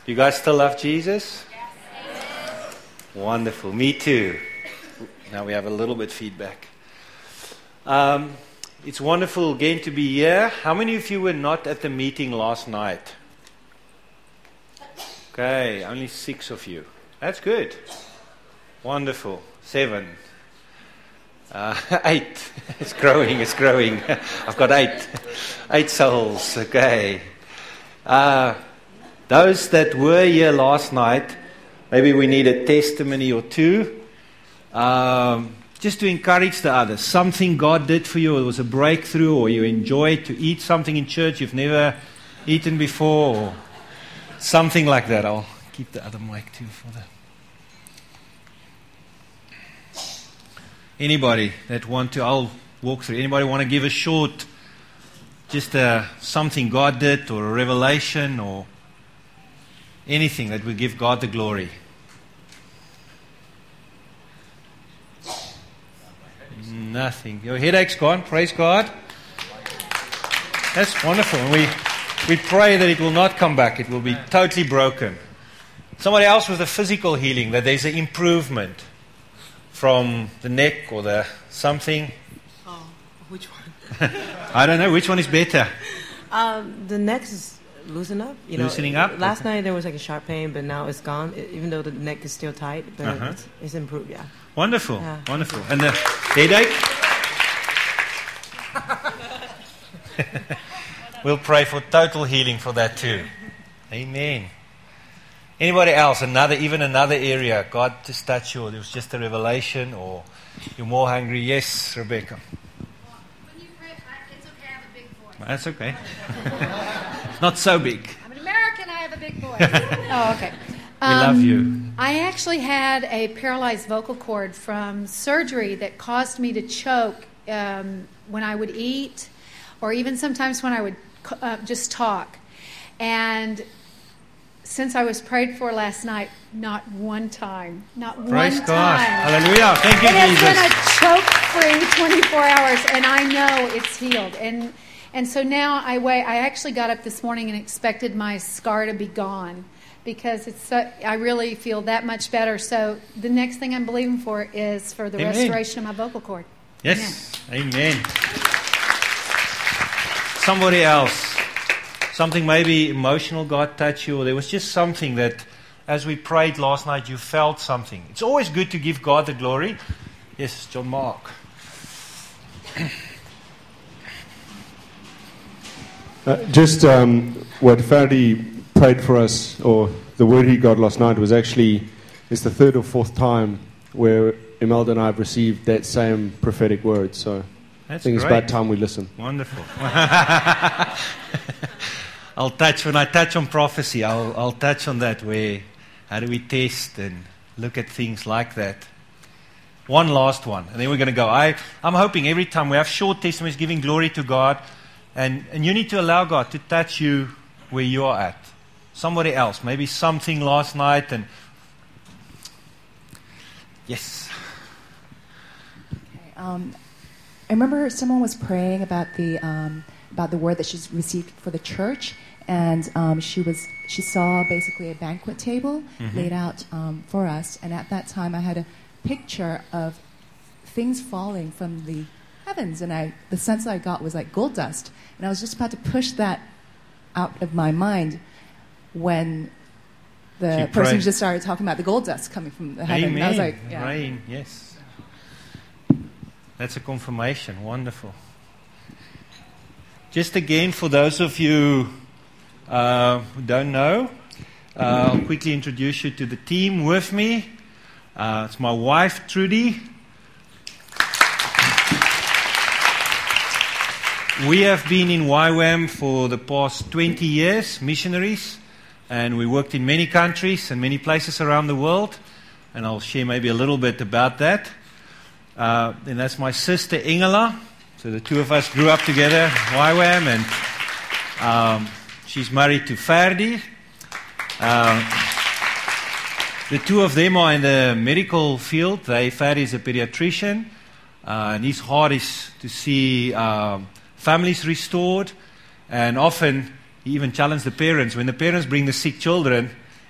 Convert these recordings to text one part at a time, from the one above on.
You guys still love Jesus? Wonderful. Me too. Now we have a little bit feedback. It's wonderful again to be here. How many of you were not at the meeting last night? Okay, only 6 of you. That's good. Wonderful. 7. 8. It's growing. I've got 8. 8 souls. Okay. Those that were here last night, maybe we need a testimony or two. Just to encourage the others. Something God did for you. It was a breakthrough, or you enjoyed to eat something in church you've never eaten before, or something like that. I'll keep the other mic too for that. Anybody that want to, I'll walk through. Anybody want to give a short, just something God did, or a revelation, or anything that will give God the glory? Nothing. Your headache's gone. Praise God. That's wonderful. And we pray that it will not come back. It will be totally broken. Somebody else with a physical healing, that there's an improvement from the neck or the something. Oh, which one? I don't know. Which one is better? The neck is loosening up. Loosening up? Last night there was like a sharp pain, but now it's gone. Even though the neck is still tight, but it's improved. Yeah. Wonderful. Yeah. Wonderful. And the headache? We'll pray for total healing for that too. Amen. Anybody else? Even another area? God just touched you, or there was just a revelation, or you're more hungry? Yes, Rebecca. When you pray, it's okay, I have a big voice. That's okay. It's not so big. I'm an American, I have a big voice. Oh, okay. We love you. I actually had a paralyzed vocal cord from surgery that caused me to choke when I would eat, or even sometimes when I would just talk. And since I was prayed for last night, not one time. Praise God. Hallelujah. Thank you, Jesus. Jesus. It has been a choke-free 24 hours, and I know it's healed. And so now I actually got up this morning and expected my scar to be gone, because I really feel that much better. So the next thing I'm believing for is for the restoration of my vocal cord. Yes. Amen. Somebody else. Something maybe emotional God touched you, or there was just something that, as we prayed last night, you felt something. It's always good to give God the glory. Yes, John Mark. What Faraday prayed for us, or the word he got last night, was actually, it's the 3rd or 4th time where Imelda and I have received that same prophetic word. So I think it's about time we listen. Wonderful. When I touch on prophecy, I'll touch on that, how do we test and look at things like that. One last one, and then we're going to go. I'm hoping every time we have short testimonies giving glory to God, and you need to allow God to touch you where you are at. Somebody else, maybe something last night, and yes. Okay, I remember someone was praying about the word that she's received for the church, and she saw basically a banquet table laid out for us, and at that time I had a picture of things falling from the heavens, and the sense I got was like gold dust, and I was just about to push that out of my mind when the person just started talking about the gold dust coming from the heaven. Amen. And I was like, yeah. Rain, yes. That's a confirmation. Wonderful. Just again, for those of you who don't know, I'll quickly introduce you to the team with me. It's my wife, Trudy. We have been in YWAM for the past 20 years, missionaries, and we worked in many countries and many places around the world, and I'll share maybe a little bit about that. And that's my sister, Ingela. So the two of us grew up together, YWAM, and she's married to Ferdi. The two of them are in the medical field. Ferdi is a pediatrician, and his heart is to see families restored, and often he even challenged the parents. When the parents bring the sick children,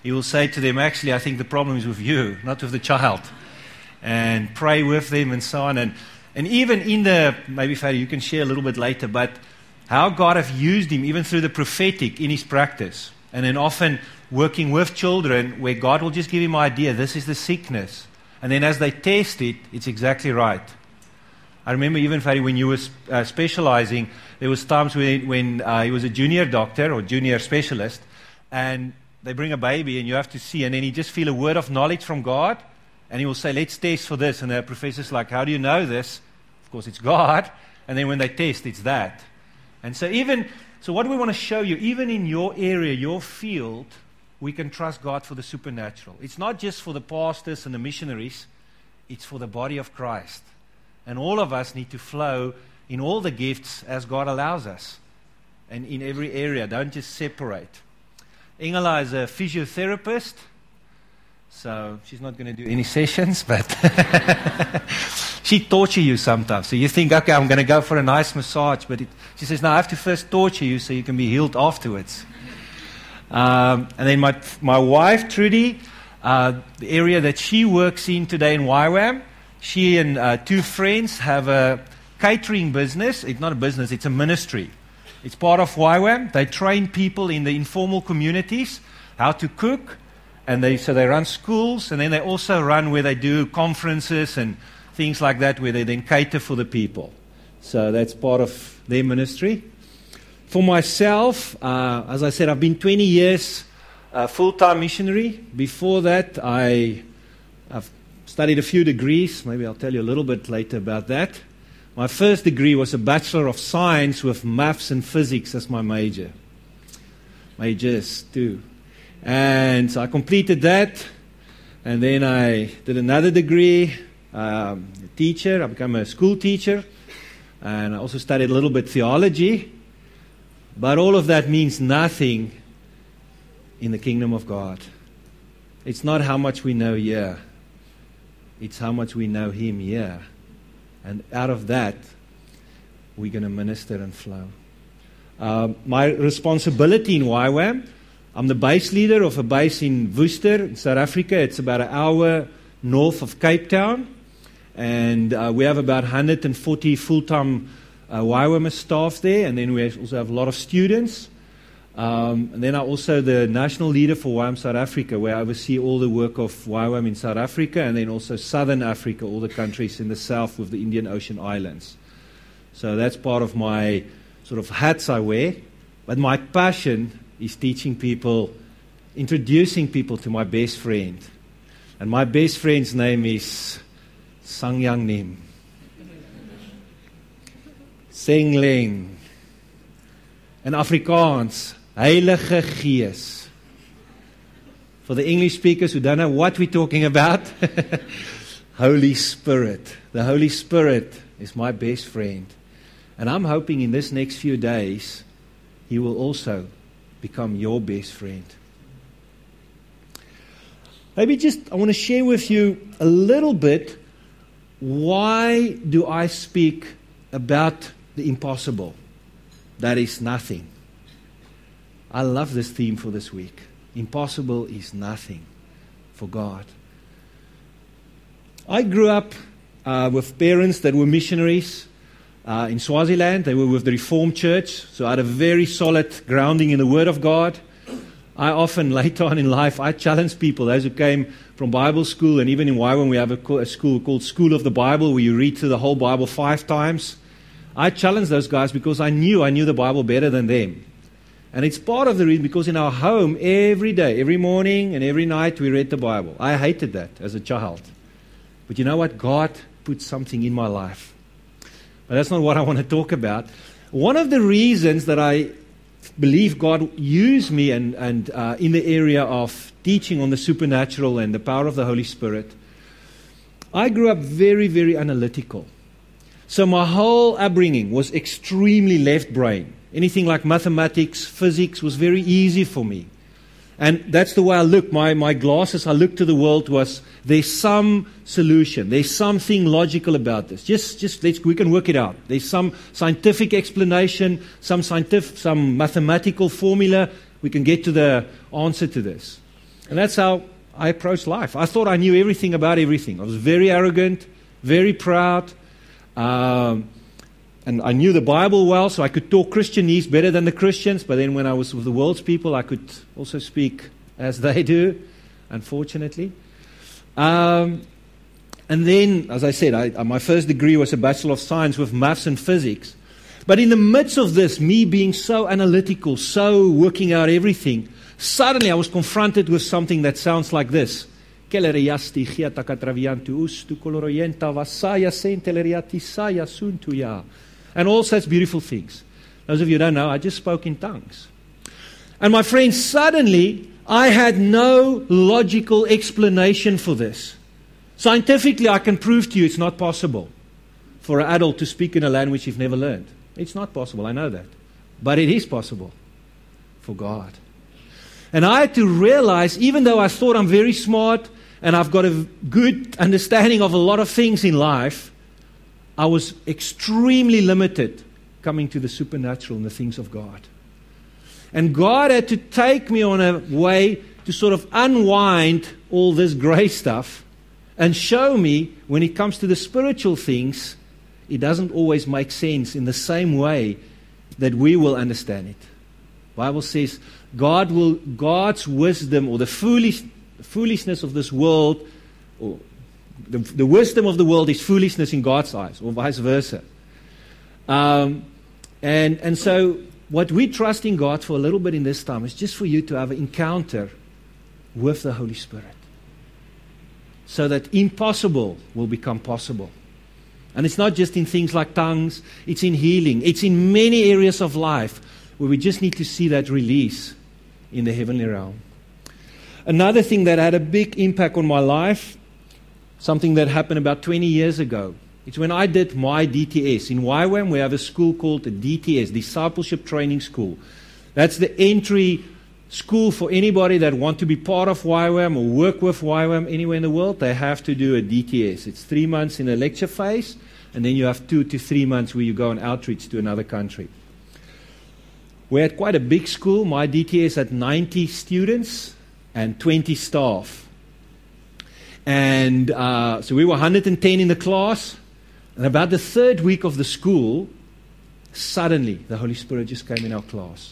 he will say to them, actually, I think the problem is with you, not with the child. And pray with them and so on. And even in the, maybe Fatty, you can share a little bit later, but how God have used him even through the prophetic in his practice. And then often working with children where God will just give him an idea, this is the sickness. And then as they test it, it's exactly right. I remember even, Fatty, when you were specializing, there was times when he was a junior doctor or junior specialist, and they bring a baby and you have to see, and then he just feel a word of knowledge from God, and he will say, let's test for this. And the professor's like, how do you know this? Of course, it's God. And then when they test, it's that. And so what we want to show you, even in your area, your field, we can trust God for the supernatural. It's not just for the pastors and the missionaries, it's for the body of Christ. And all of us need to flow in all the gifts as God allows us. And in every area, don't just separate. Engela is a physiotherapist, so she's not going to do any sessions, but she tortures you sometimes. So you think, okay, I'm going to go for a nice massage, but she says, no, I have to first torture you so you can be healed afterwards. And then my wife, Trudy, the area that she works in today in YWAM, she and two friends have a catering business. It's not a business, it's a ministry. It's part of YWAM. They train people in the informal communities how to cook, and they run schools, and then they also run where they do conferences and things like that, where they then cater for the people. So that's part of their ministry. For myself, as I said, I've been 20 years full-time missionary. Before that, I've studied a few degrees. Maybe I'll tell you a little bit later about that. My first degree was a Bachelor of Science with maths and physics as my majors too. And so I completed that, and then I did another degree, teacher. I became a school teacher, and I also studied a little bit theology. But all of that means nothing in the kingdom of God. It's not how much we know here. It's how much we know Him here. And out of that, we're going to minister and flow. My responsibility in YWAM, I'm the base leader of a base in Worcester, in South Africa. It's about an hour north of Cape Town. And we have about 140 full-time YWAM staff there. And then we also have a lot of students. And then I'm also the national leader for YWAM South Africa, where I oversee all the work of YWAM in South Africa, and then also Southern Africa, all the countries in the south with the Indian Ocean Islands. So that's part of my sort of hats I wear. But my passion is teaching people, introducing people to my best friend. And my best friend's name is Sangyang Nim. Sengling. In Afrikaans, Heilige Gees. For the English speakers who don't know what we're talking about, Holy Spirit. The Holy Spirit is my best friend. And I'm hoping in this next few days, He will also become your best friend. Maybe I want to share with you a little bit, why do I speak about the impossible? That is nothing. I love this theme for this week. Impossible is nothing for God. I grew up with parents that were missionaries in Swaziland. They were with the Reformed Church, so I had a very solid grounding in the Word of God. I often, later on in life, I challenge people, those who came from Bible school, and even in YWAM we have a school called School of the Bible, where you read through the whole Bible 5 times. I challenged those guys because I knew the Bible better than them. And it's part of the reason, because in our home, every day, every morning and every night, we read the Bible. I hated that as a child. But you know what? God put something in my life. But that's not what I want to talk about. One of the reasons that I believe God used me and in the area of teaching on the supernatural and the power of the Holy Spirit, I grew up very, very analytical. So my whole upbringing was extremely left brain. Anything like mathematics, physics was very easy for me. And that's the way I look. My glasses, I look to the world was, there's some solution. There's something logical about this. We can work it out. There's some scientific explanation, some mathematical formula. We can get to the answer to this. And that's how I approached life. I thought I knew everything about everything. I was very arrogant, very proud. And I knew the Bible well, so I could talk Christianese better than the Christians. But then when I was with the world's people, I could also speak as they do, unfortunately. And then, as I said, my first degree was a Bachelor of Science with maths and physics. But in the midst of this, me being so analytical, so working out everything, suddenly I was confronted with something that sounds like this. And all such beautiful things. Those of you who don't know, I just spoke in tongues. And my friends, suddenly, I had no logical explanation for this. Scientifically, I can prove to you it's not possible for an adult to speak in a language you've never learned. It's not possible, I know that. But it is possible for God. And I had to realize, even though I thought I'm very smart and I've got a good understanding of a lot of things in life, I was extremely limited coming to the supernatural and the things of God. And God had to take me on a way to sort of unwind all this grey stuff and show me when it comes to the spiritual things, it doesn't always make sense in the same way that we will understand it. The Bible says God's wisdom, or the foolishness of this world, or the wisdom of the world is foolishness in God's eyes, or vice versa. And so what we trust in God for a little bit in this time is just for you to have an encounter with the Holy Spirit, so that impossible will become possible. And it's not just in things like tongues, it's in healing, it's in many areas of life where we just need to see that release in the heavenly realm. Another thing that had a big impact on my life, something that happened about 20 years ago, it's when I did my DTS. In YWAM, we have a school called the DTS, Discipleship Training School. That's the entry school for anybody that want to be part of YWAM or work with YWAM anywhere in the world. They have to do a DTS. It's 3 months in a lecture phase, and then you have 2 to 3 months where you go on outreach to another country. We had quite a big school. My DTS had 90 students and 20 staff. And so we were 110 in the class. And about the third week of the school, suddenly the Holy Spirit just came in our class.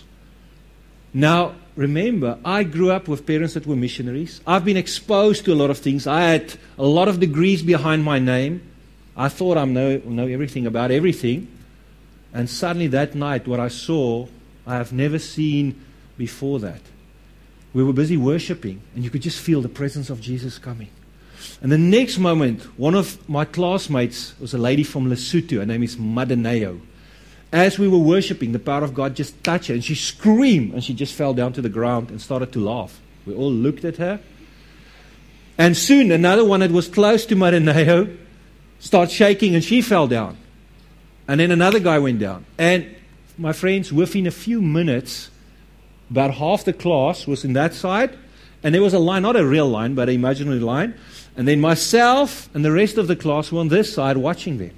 Now, remember, I grew up with parents that were missionaries. I've been exposed to a lot of things. I had a lot of degrees behind my name. I thought I know everything about everything. And suddenly that night, what I saw, I have never seen before that. We were busy worshiping, and you could just feel the presence of Jesus coming. And the next moment, one of my classmates was a lady from Lesotho. Her name is Madaneo. As we were worshiping, the power of God just touched her, and she screamed, and she just fell down to the ground and started to laugh. We all looked at her. And soon, another one that was close to Madaneo started shaking, and she fell down. And then another guy went down. And my friends, within a few minutes, about half the class was in that side, and there was a line, not a real line, but an imaginary line. And then myself and the rest of the class were on this side watching them.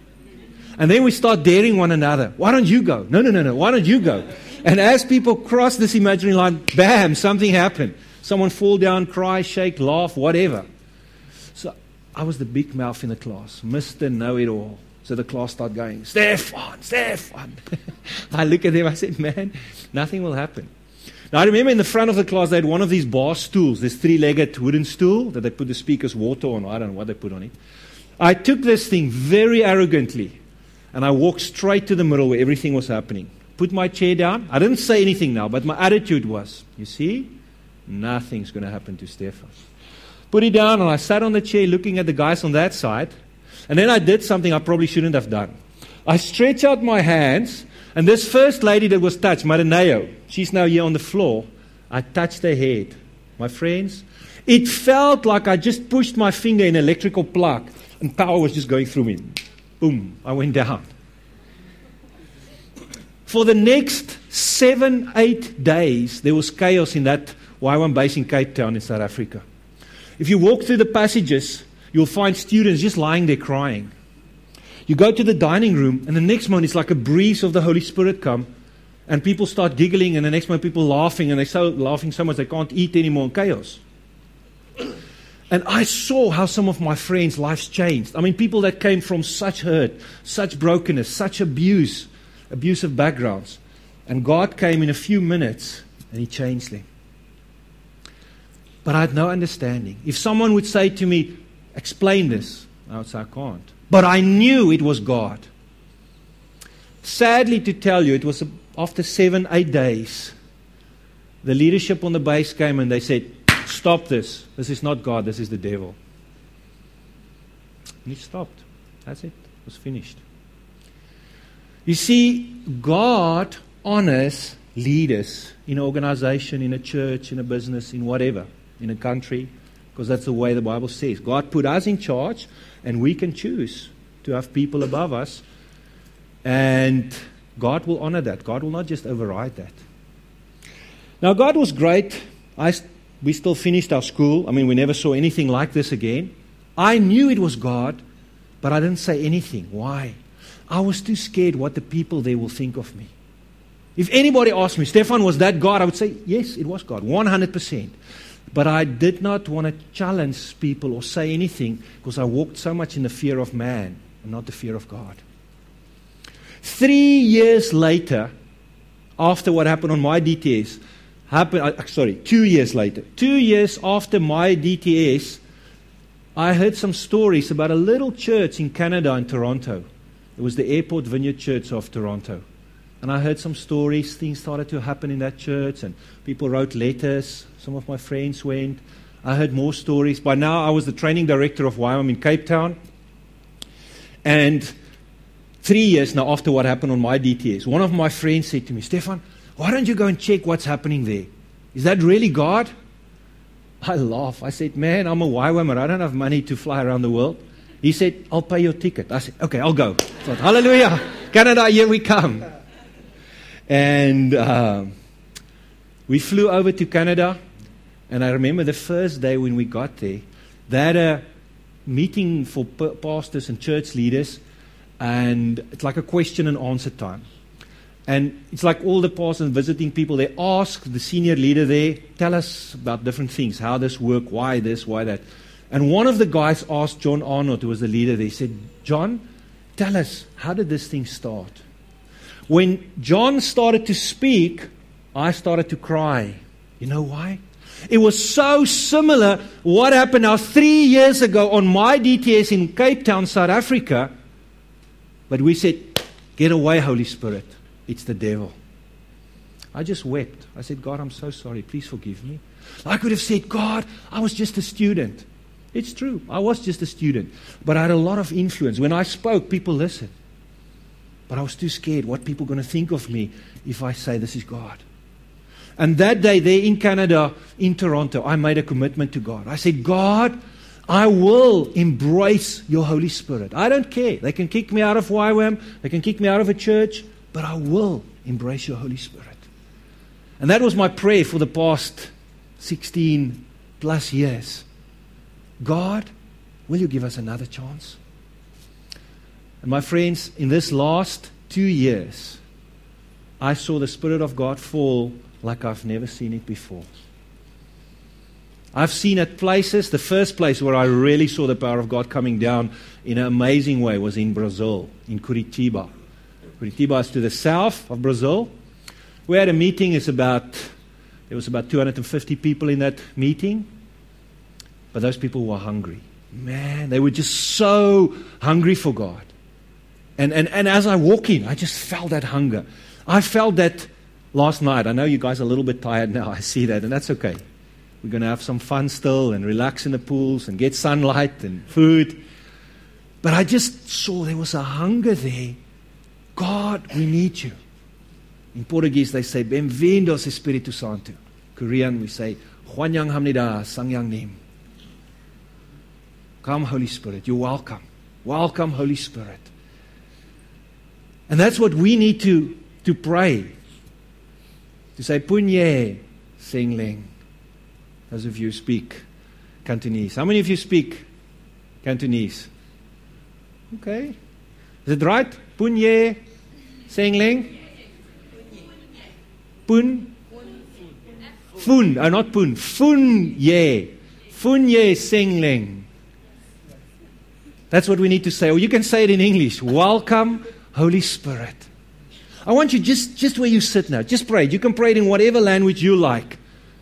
And then we start daring one another. Why don't you go? No. Why don't you go? And as people cross this imaginary line, bam, something happened. Someone fall down, cry, shake, laugh, whatever. So I was the big mouth in the class, Mr. Know-it-all. So the class started going, Stefan. I look at them, I said, man, nothing will happen. Now I remember in the front of the class, they had one of these bar stools, this 3-legged wooden stool that they put the speaker's water on. I don't know what they put on it. I took this thing very arrogantly, and I walked straight to the middle where everything was happening. Put my chair down. I didn't say anything now, but my attitude was, you see, nothing's going to happen to Stefan. Put it down, and I sat on the chair looking at the guys on that side. And then I did something I probably shouldn't have done. I stretched out my hands, and this first lady that was touched, Maraneo, she's now here on the floor. I touched her head. My friends, it felt like I just pushed my finger in an electrical plug, and power was just going through me. Boom, I went down. For the next 7-8 days, there was chaos in that YWAM base in Cape Town in South Africa. If you walk through the passages, you'll find students just lying there crying. You go to the dining room, and the next moment it's like a breeze of the Holy Spirit come, and people start giggling, and the next moment people laughing, and they're laughing so much they can't eat anymore in chaos. And I saw how some of my friends' lives changed. I mean, people that came from such hurt, such brokenness, such abusive backgrounds. And God came in a few minutes and He changed them. But I had no understanding. If someone would say to me, explain this, I would say, I can't. But I knew it was God. Sadly to tell you, it was after 7-8 days, the leadership on the base came and they said, stop this. This is not God, this is the devil. And it stopped. That's it. It was finished. You see, God honors leaders in an organization, in a church, in a business, in whatever, in a country, because that's the way the Bible says. God put us in charge, and we can choose to have people above us, and God will honor that. God will not just override that. Now, God was great. We still finished our school. I mean, we never saw anything like this again. I knew it was God, but I didn't say anything. Why? I was too scared what the people there will think of me. If anybody asked me, Stefan, was that God? I would say, yes, it was God, 100%. But I did not want to challenge people or say anything because I walked so much in the fear of man and not the fear of God. 3 years later, after what happened on my DTS, 2 years later, 2 years after my DTS, I heard some stories about a little church in Canada, in Toronto. It was the Airport Vineyard Church of Toronto. And I heard some stories. Things started to happen in that church, and people wrote letters. Some of my friends went. I heard more stories. By now, I was the training director of YWAM in Cape Town. And 3 years now after what happened on my DTS, one of my friends said to me, Stefan, why don't you go and check what's happening there? Is that really God? I laughed. I said, man, I'm a YWAMer. I don't have money to fly around the world. He said, I'll pay your ticket. I said, okay, I'll go. I thought, hallelujah. Canada, here we come. And we flew over to Canada. And I remember the first day when we got there, they had a meeting for pastors and church leaders. And it's like a question and answer time. And it's like all the pastors and visiting people, they ask the senior leader there, tell us about different things, how this work, why this, why that. And one of the guys asked John Arnott, who was the leader there, he said, John, tell us, how did this thing start? When John started to speak, I started to cry. You know why? It was so similar what happened now 3 years ago on my DTS in Cape Town, South Africa. But we said, get away, Holy Spirit. It's the devil. I just wept. I said, God, I'm so sorry. Please forgive me. I could have said, God, I was just a student. It's true. I was just a student. But I had a lot of influence. When I spoke, people listened. But I was too scared. What people are going to think of me if I say this is God? And that day there in Canada, in Toronto, I made a commitment to God. I said, God, I will embrace your Holy Spirit. I don't care. They can kick me out of YWAM. They can kick me out of a church. But I will embrace your Holy Spirit. And that was my prayer for the past 16 plus years. God, will you give us another chance? And my friends, in this last 2 years, I saw the Spirit of God fall like I've never seen it before. I've seen it places. The first place where I really saw the power of God coming down in an amazing way was in Brazil, in Curitiba. Curitiba is to the south of Brazil. We had a meeting. There was about 250 people in that meeting. But those people were hungry. Man, they were just so hungry for God. And as I walk in, I just felt that hunger. I felt that last night. I know you guys are a little bit tired now. I see that, and that's okay. We're going to have some fun still and relax in the pools and get sunlight and food. But I just saw there was a hunger there. God, we need you. In Portuguese, they say, Bem-vindo, Espírito Santo. Korean, we say, Hwanyang hamnida, sangyang nim. Come, Holy Spirit. You're welcome. Welcome, Holy Spirit. And that's what we need to pray. To say, Punye, Sengleng. Those of you who speak Cantonese. How many of you speak Cantonese? Okay. Is it right? Punye, Sengleng? Pun? Fun. Not pun. Fun ye. Funye Sengleng. That's what we need to say. Or you can say it in English. Welcome, Holy Spirit. I want you just where you sit now. Just pray. You can pray it in whatever language you like.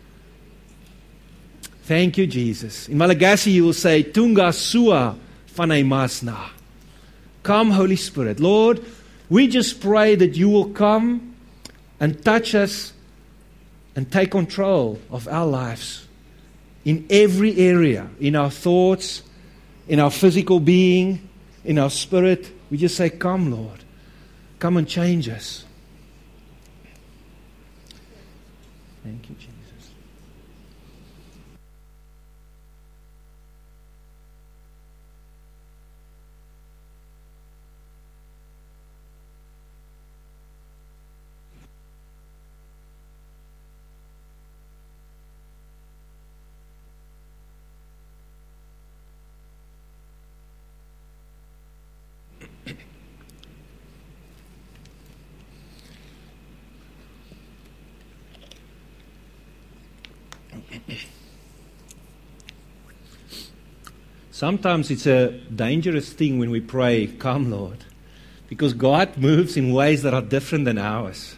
Thank you, Jesus. In Malagasy, you will say, Tunga Sua Fanai Masna. Come, Holy Spirit. Lord, we just pray that you will come and touch us and take control of our lives in every area, in our thoughts, in our physical being, in our spirit. We just say, come, Lord. Come and change us. Thank you, Jesus. Sometimes it's a dangerous thing when we pray, come Lord, because God moves in ways that are different than ours.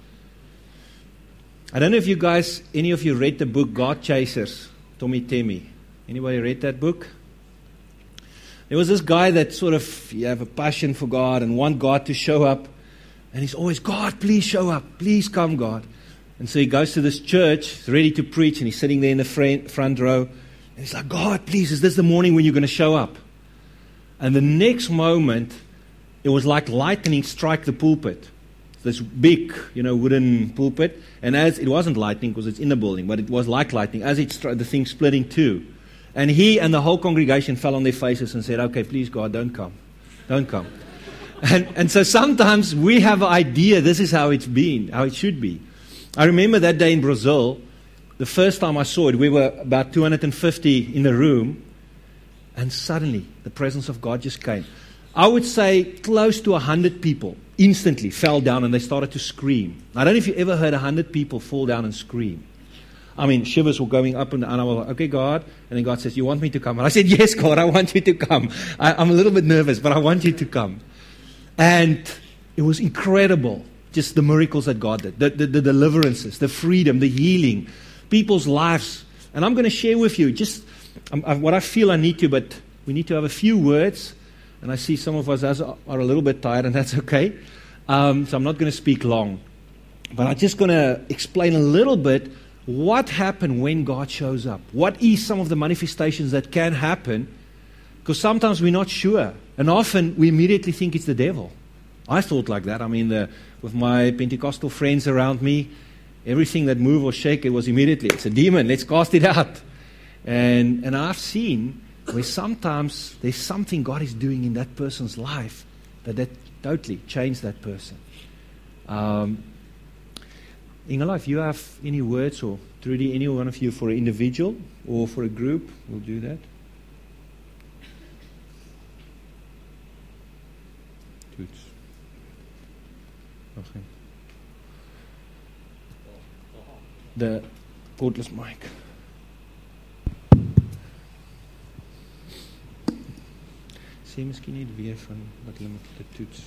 I don't know if you guys, any of you read the book God Chasers, Tommy Temi. Anybody read that book? There was this guy that sort of, you have a passion for God and want God to show up. And he's always, God, please show up. Please come, God. And so he goes to this church, ready to preach, and he's sitting there in the front row. And he's like, God, please, is this the morning when you're going to show up? And the next moment, it was like lightning strike the pulpit. This big, wooden pulpit. And as it wasn't lightning because it's in the building, but it was like lightning. As it struck, the thing split in two. And he and the whole congregation fell on their faces and said, okay, please, God, don't come. Don't come. And so sometimes we have an idea this is how it's been, how it should be. I remember that day in Brazil, the first time I saw it, we were about 250 in the room, and suddenly the presence of God just came. I would say close to 100 people instantly fell down and they started to scream. I don't know if you ever heard 100 people fall down and scream. I mean, shivers were going up and I was like, okay, God. And then God says, you want me to come? And I said, yes, God, I want you to come. I'm a little bit nervous, but I want you to come. And it was incredible, just the miracles that God did, the deliverances, the freedom, the healing, people's lives. And I'm going to share with you just what I feel I need to, but we need to have a few words. And I see some of us are a little bit tired, and that's okay. So I'm not going to speak long. But I'm just going to explain a little bit what happened when God shows up. What is some of the manifestations that can happen? Because sometimes we're not sure. And often we immediately think it's the devil. I thought like that. I mean, with my Pentecostal friends around me, everything that moved or shake, it was immediately, it's a demon, let's cast it out. And I've seen where sometimes there's something God is doing in that person's life that totally changed that person. Ingela, if you have any words, or Trudy, any one of you, for an individual or for a group, we'll do that. Toots. Okay. The cordless mic. Sê miskien net weer van wat hulle met die toets.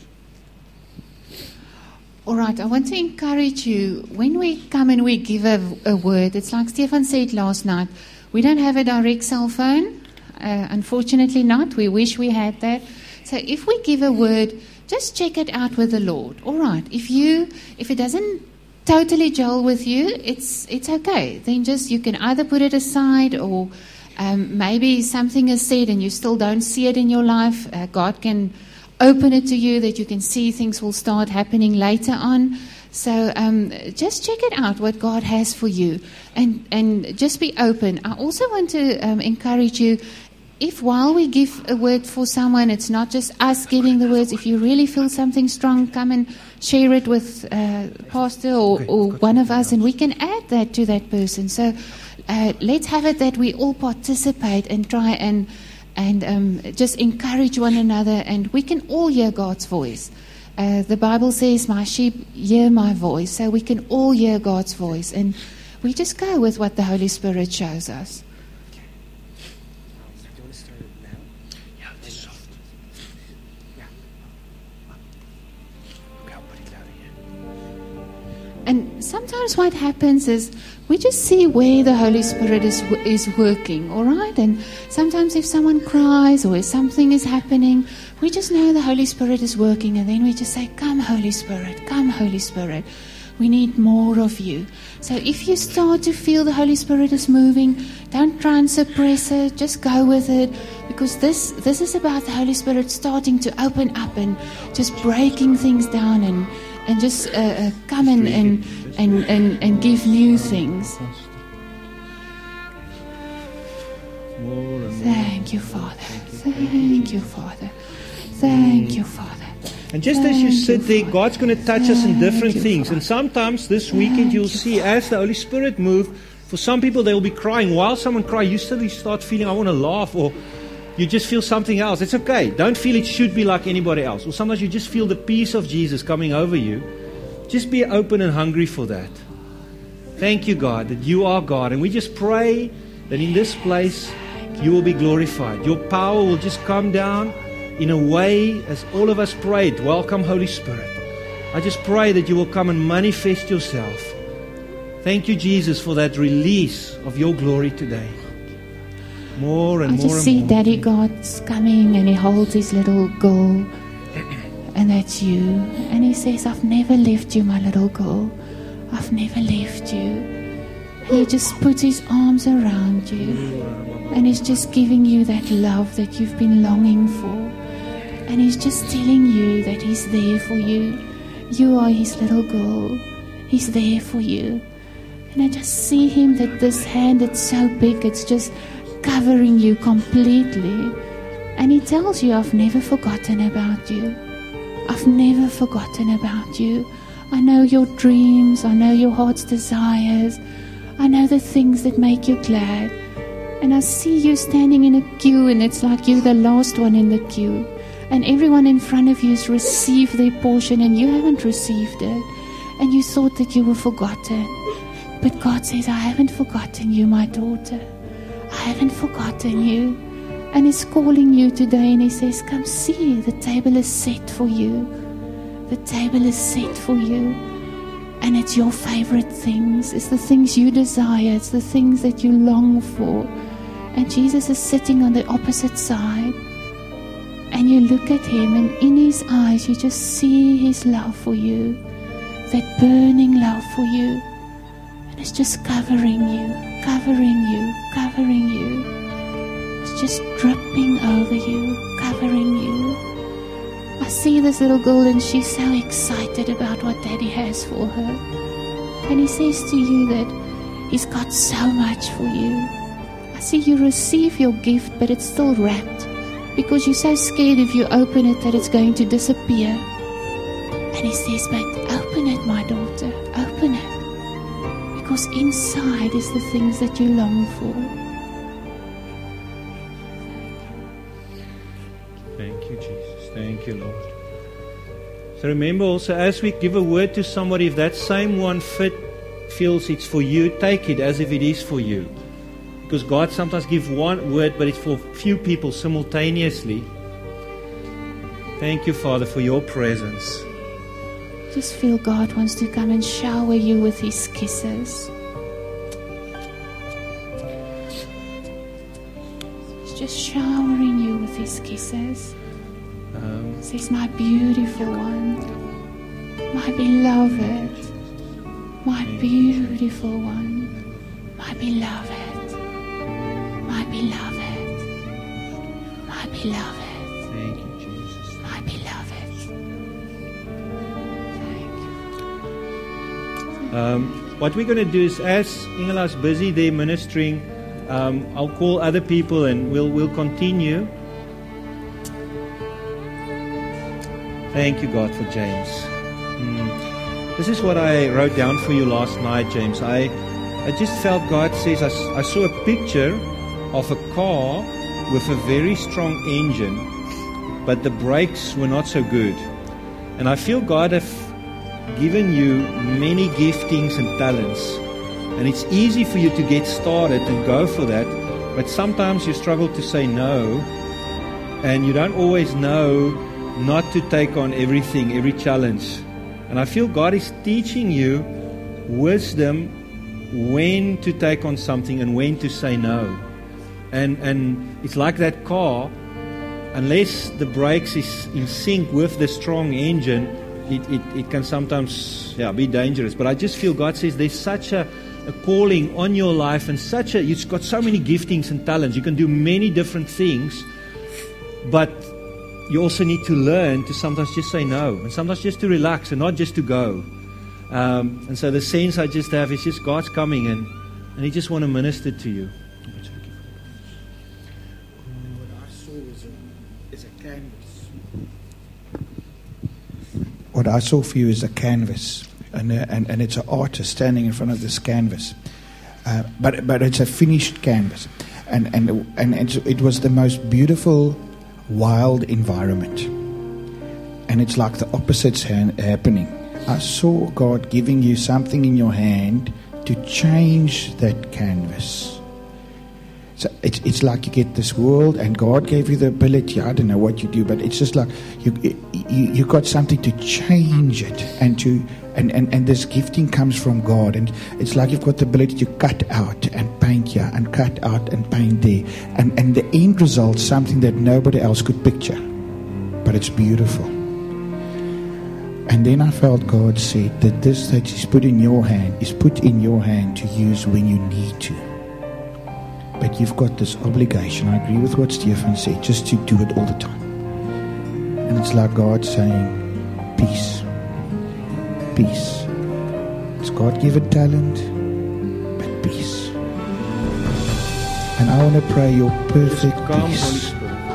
All right, I want to encourage you, when we come and we give a word, it's like Stefan said last night, we don't have a direct cell phone, unfortunately not, we wish we had that. So if we give a word, just check it out with the Lord. All right, if it doesn't totally gel with you, it's okay. Then just, you can either put it aside, or maybe something is said and you still don't see it in your life. God can open it to you that you can see things will start happening later on. So just check it out, what God has for you, and just be open. I also want to encourage you, if while we give a word for someone, it's not just us giving the words. If you really feel something strong, come and share it with Pastor or one of us, and we can add that to that person. So let's have it that we all participate and try and just encourage one another, and we can all hear God's voice. The Bible says, my sheep hear my voice, so we can all hear God's voice, and we just go with what the Holy Spirit shows us. And sometimes what happens is we just see where the Holy Spirit is working, all right? And sometimes if someone cries or if something is happening, we just know the Holy Spirit is working, and then we just say, come Holy Spirit, come Holy Spirit. We need more of you. So if you start to feel the Holy Spirit is moving, don't try and suppress it, just go with it, because this is about the Holy Spirit starting to open up and just breaking things down and just come and give new things. Thank you, Father. Thank you, Father. Thank you, Father. And just as you sit there, God's going to touch us in different things. And sometimes this weekend you'll see as the Holy Spirit moves, for some people they will be crying. While someone cries, you suddenly start feeling, I want to laugh, or you just feel something else. It's okay. Don't feel it should be like anybody else. Or sometimes you just feel the peace of Jesus coming over you. Just be open and hungry for that. Thank you, God, that you are God. And we just pray that in this place you will be glorified. Your power will just come down in a way as all of us prayed. Welcome, Holy Spirit. I just pray that you will come and manifest yourself. Thank you, Jesus, for that release of your glory today. More and more and more. I just see Daddy God's coming, and he holds his little girl, and that's you. And he says, I've never left you, my little girl. I've never left you. And he just puts his arms around you, and he's just giving you that love that you've been longing for. And he's just telling you that he's there for you. You are his little girl. He's there for you. And I just see him, that this hand, it's so big, it's just covering you completely. And he tells you, I've never forgotten about you. I've never forgotten about you. I know your dreams. I know your heart's desires. I know the things that make you glad. And I see you standing in a queue, and it's like you're the last one in the queue. And everyone in front of you has received their portion, and you haven't received it. And you thought that you were forgotten. But God says, I haven't forgotten you, my daughter. I haven't forgotten you. And he's calling you today, and he says, come see, the table is set for you. The table is set for you. And it's your favorite things. It's the things you desire. It's the things that you long for. And Jesus is sitting on the opposite side. And you look at him, and in his eyes you just see his love for you. That burning love for you. And it's just covering you, covering you, covering you. It's just dripping over you, covering you. I see this little girl, and she's so excited about what Daddy has for her. And he says to you that he's got so much for you. I see you receive your gift, but it's still wrapped, because you're so scared if you open it that it's going to disappear. And he says, but open it, my daughter, open it. Because inside is the things that you long for. Thank you, Jesus. Thank you, Lord. So remember also, as we give a word to somebody, if that same one feels it's for you, take it as if it is for you. Because God sometimes gives one word, but it's for few people simultaneously. Thank you, Father, for your presence. Just feel God wants to come and shower you with his kisses. He's just showering you with his kisses. Says, my beautiful one, my beloved, my beautiful one, my beloved, my beloved, my beloved. Thank you, Jesus. My beloved. Thank you. What we're going to do is, as Ingela's busy there ministering, I'll call other people and we'll continue. Thank you, God, for James. This is what I wrote down for you last night, James. I just felt God says, I saw a picture of a car with a very strong engine, but the brakes were not so good. And I feel God have given you many giftings and talents. And it's easy for you to get started and go for that, but sometimes you struggle to say no, and you don't always know not to take on everything, every challenge. And I feel God is teaching you wisdom when to take on something and when to say no. And it's like that car, unless the brakes is in sync with the strong engine, it can sometimes be dangerous. But I just feel God says there's such a calling on your life, and you've got so many giftings and talents. You can do many different things, but you also need to learn to sometimes just say no, and sometimes just to relax and not just to go. And so the sense I just have is just God's coming and He just want to minister to you. What I saw for you is a canvas, and it's an artist standing in front of this canvas, but it's a finished canvas, and it was the most beautiful, wild environment, and it's like the opposite's happening. I saw God giving you something in your hand to change that canvas. So it's like you get this world, and God gave you the ability. I don't know what you do, but it's just like you got something to change it, and this gifting comes from God, and it's like you've got the ability to cut out and paint here, and cut out and paint there, and the end result something that nobody else could picture, but it's beautiful. And then I felt God said that this that He's put in your hand is put in your hand to use when you need to. But you've got this obligation. I agree with what Stefan said, just to do it all the time. And it's like God saying, peace. Peace. It's God-given talent, but peace. And I want to pray your perfect peace.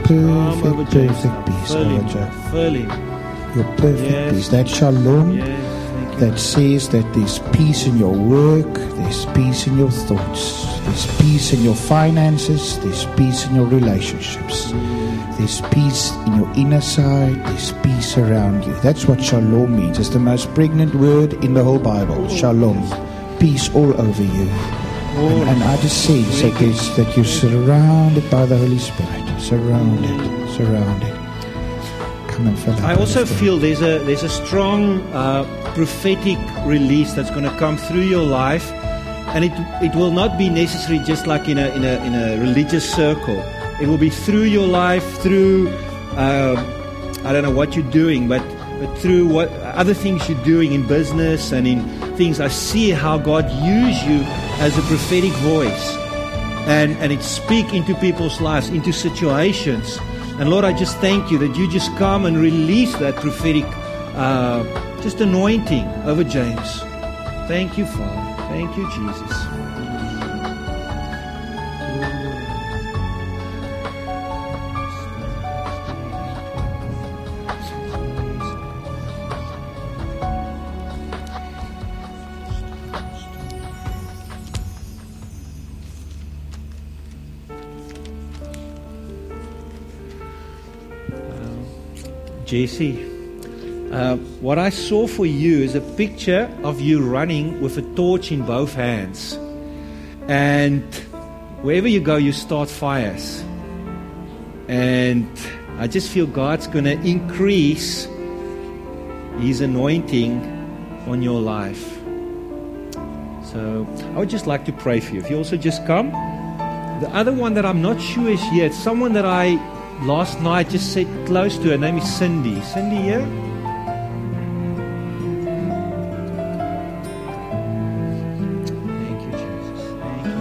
Perfect peace. Your perfect peace. That shalom that says that there's peace in your work, there's peace in your thoughts, there's peace in your finances, there's peace in your relationships, there's peace in your inner side, there's peace around you. That's what shalom means. It's the most pregnant word in the whole Bible. Shalom. Peace all over you. And I just sense that you're surrounded by the Holy Spirit. Surrounded. Come and fill up. I also feel there's a strong prophetic release that's going to come through your life, and it will not be necessary just like in a religious circle. It will be through your life, through I don't know what you're doing, but through what other things you're doing in business and in things. I see how God used you as a prophetic voice, and it speak into people's lives, into situations. And Lord, I just thank you that you just come and release that prophetic just anointing over James. Thank you, Father. Thank you, Jesus. Jesse, what I saw for you is a picture of you running with a torch in both hands. And wherever you go, you start fires. And I just feel God's going to increase His anointing on your life. So I would just like to pray for you. If you also just come. The other one that I'm not sure is yet, someone that I last night just sat close to, her name is Cindy. Cindy here? Thank you, Jesus. Thank you.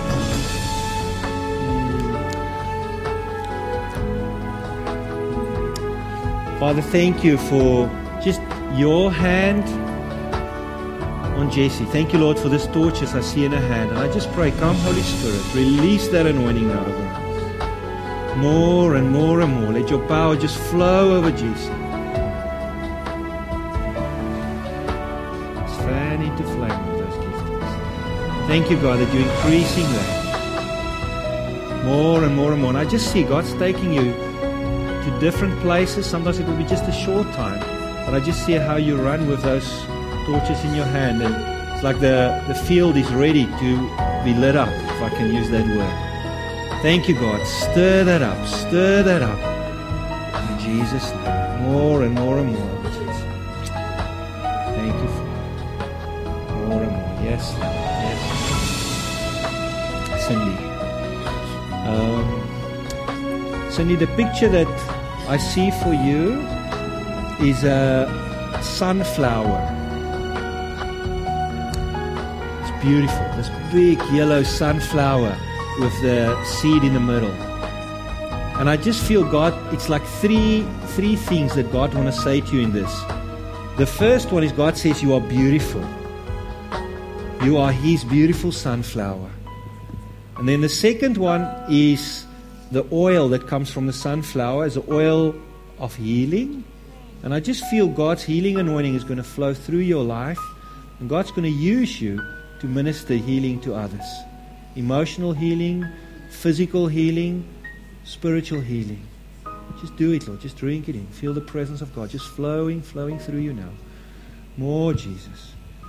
Father, thank you for just your hand on Jessie. Thank you, Lord, for this torch as I see in her hand. And I just pray, come, Holy Spirit, release that anointing now over her. More and more and more. Let your power just flow over Jesus. Fan into flame with those giftings. Thank you, God, that you're increasing that. More and more and more. And I just see God's taking you to different places. Sometimes it will be just a short time. But I just see how you run with those torches in your hand. And it's like the field is ready to be lit up, if I can use that word. Thank you, God. Stir that up. Stir that up. In Jesus' name. More and more and more. Thank you, Father. More and more. Yes. Yes. Cindy. Cindy, the picture that I see for you is a sunflower. It's beautiful. This big yellow sunflower with the seed in the middle. And I just feel God, it's like three things that God wants to say to you in this. The first one is God says you are beautiful. You are His beautiful sunflower. And then the second one is the oil that comes from the sunflower is the oil of healing. And I just feel God's healing anointing is going to flow through your life. And God's going to use you to minister healing to others. Emotional healing, physical healing, spiritual healing. Just do it, Lord. Just drink it in. Feel the presence of God just flowing through you now. More Jesus.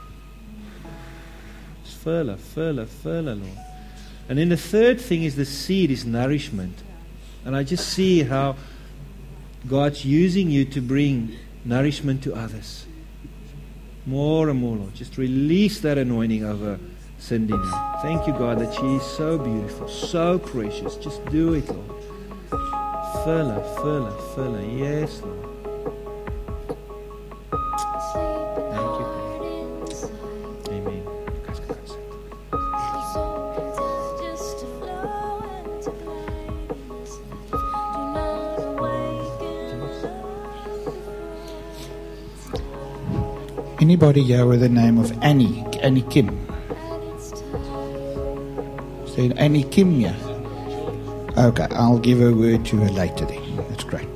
Just further, Lord. And then the third thing is the seed is nourishment. And I just see how God's using you to bring nourishment to others. More and more, Lord. Just release that anointing over Cindy now. Thank you, God, that she is so beautiful, so precious. Just do it, Lord. Further. Yes, Lord. Thank you, God. Amen. Anybody here with the name of Annie Kim? Say Annie Kim here. Okay, I'll give a word to her later then. That's great.